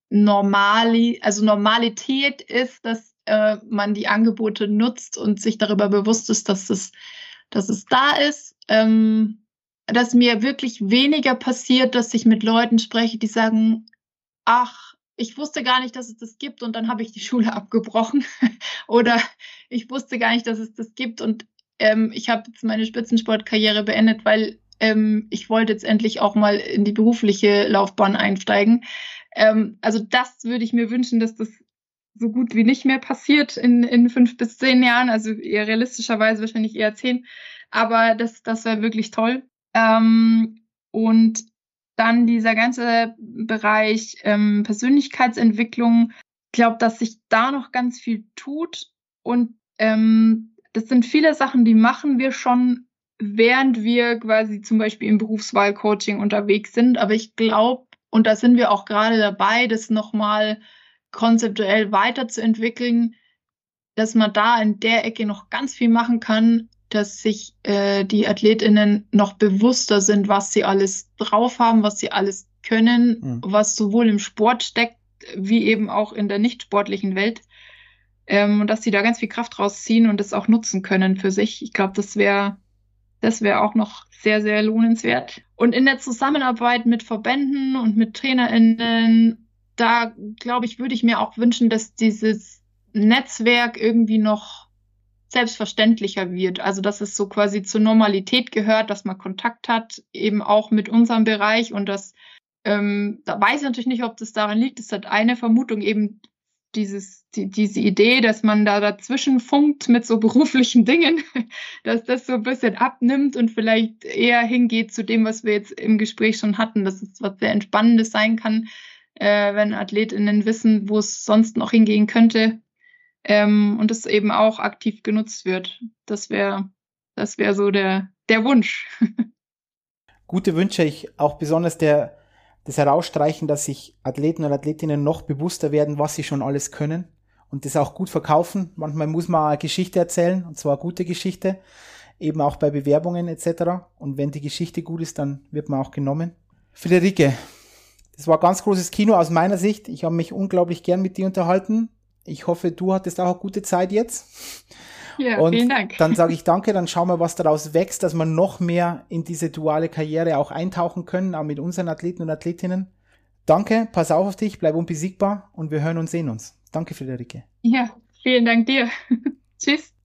Normalität ist, dass man die Angebote nutzt und sich darüber bewusst ist, dass es da ist. Dass mir wirklich weniger passiert, dass ich mit Leuten spreche, die sagen, ach, ich wusste gar nicht, dass es das gibt und dann habe ich die Schule abgebrochen oder ich wusste gar nicht, dass es das gibt und ich habe jetzt meine Spitzensportkarriere beendet, weil ich wollte jetzt endlich auch mal in die berufliche Laufbahn einsteigen. Also das würde ich mir wünschen, dass das so gut wie nicht mehr passiert in 5 bis 10 Jahren, also eher realistischerweise wahrscheinlich eher 10, aber das wäre wirklich toll. Und dann dieser ganze Bereich Persönlichkeitsentwicklung, ich glaube, dass sich da noch ganz viel tut und das sind viele Sachen, die machen wir schon, während wir quasi zum Beispiel im Berufswahlcoaching unterwegs sind, aber ich glaube, und da sind wir auch gerade dabei, das nochmal konzeptuell weiterzuentwickeln, dass man da in der Ecke noch ganz viel machen kann, dass sich die AthletInnen noch bewusster sind, was sie alles drauf haben, was sie alles können, was sowohl im Sport steckt, wie eben auch in der nicht sportlichen Welt. Und dass sie da ganz viel Kraft rausziehen und das auch nutzen können für sich. Ich glaube, das wäre auch noch sehr, sehr lohnenswert. Und in der Zusammenarbeit mit Verbänden und mit TrainerInnen, da, glaube ich, würde ich mir auch wünschen, dass dieses Netzwerk irgendwie noch selbstverständlicher wird. Also, dass es so quasi zur Normalität gehört, dass man Kontakt hat, eben auch mit unserem Bereich. Und das, da weiß ich natürlich nicht, ob das daran liegt. Das hat eine Vermutung eben, diese Idee, dass man da dazwischen funkt mit so beruflichen Dingen, dass das so ein bisschen abnimmt und vielleicht eher hingeht zu dem, was wir jetzt im Gespräch schon hatten, dass es was sehr Entspannendes sein kann, wenn AthletInnen wissen, wo es sonst noch hingehen könnte, und es eben auch aktiv genutzt wird. Das wäre so der Wunsch. Gute Wünsche, ich auch besonders das Herausstreichen, dass sich Athleten und Athletinnen noch bewusster werden, was sie schon alles können und das auch gut verkaufen. Manchmal muss man eine Geschichte erzählen, und zwar eine gute Geschichte, eben auch bei Bewerbungen etc. Und wenn die Geschichte gut ist, dann wird man auch genommen. Friederike, das war ganz großes Kino aus meiner Sicht. Ich habe mich unglaublich gern mit dir unterhalten. Ich hoffe, du hattest auch eine gute Zeit jetzt. Ja, und vielen Dank. Dann sage ich danke, dann schauen wir, was daraus wächst, dass wir noch mehr in diese duale Karriere auch eintauchen können, auch mit unseren Athleten und Athletinnen. Danke, pass auf dich, bleib unbesiegbar und wir hören und sehen uns. Danke, Friederike. Ja, vielen Dank dir. Tschüss.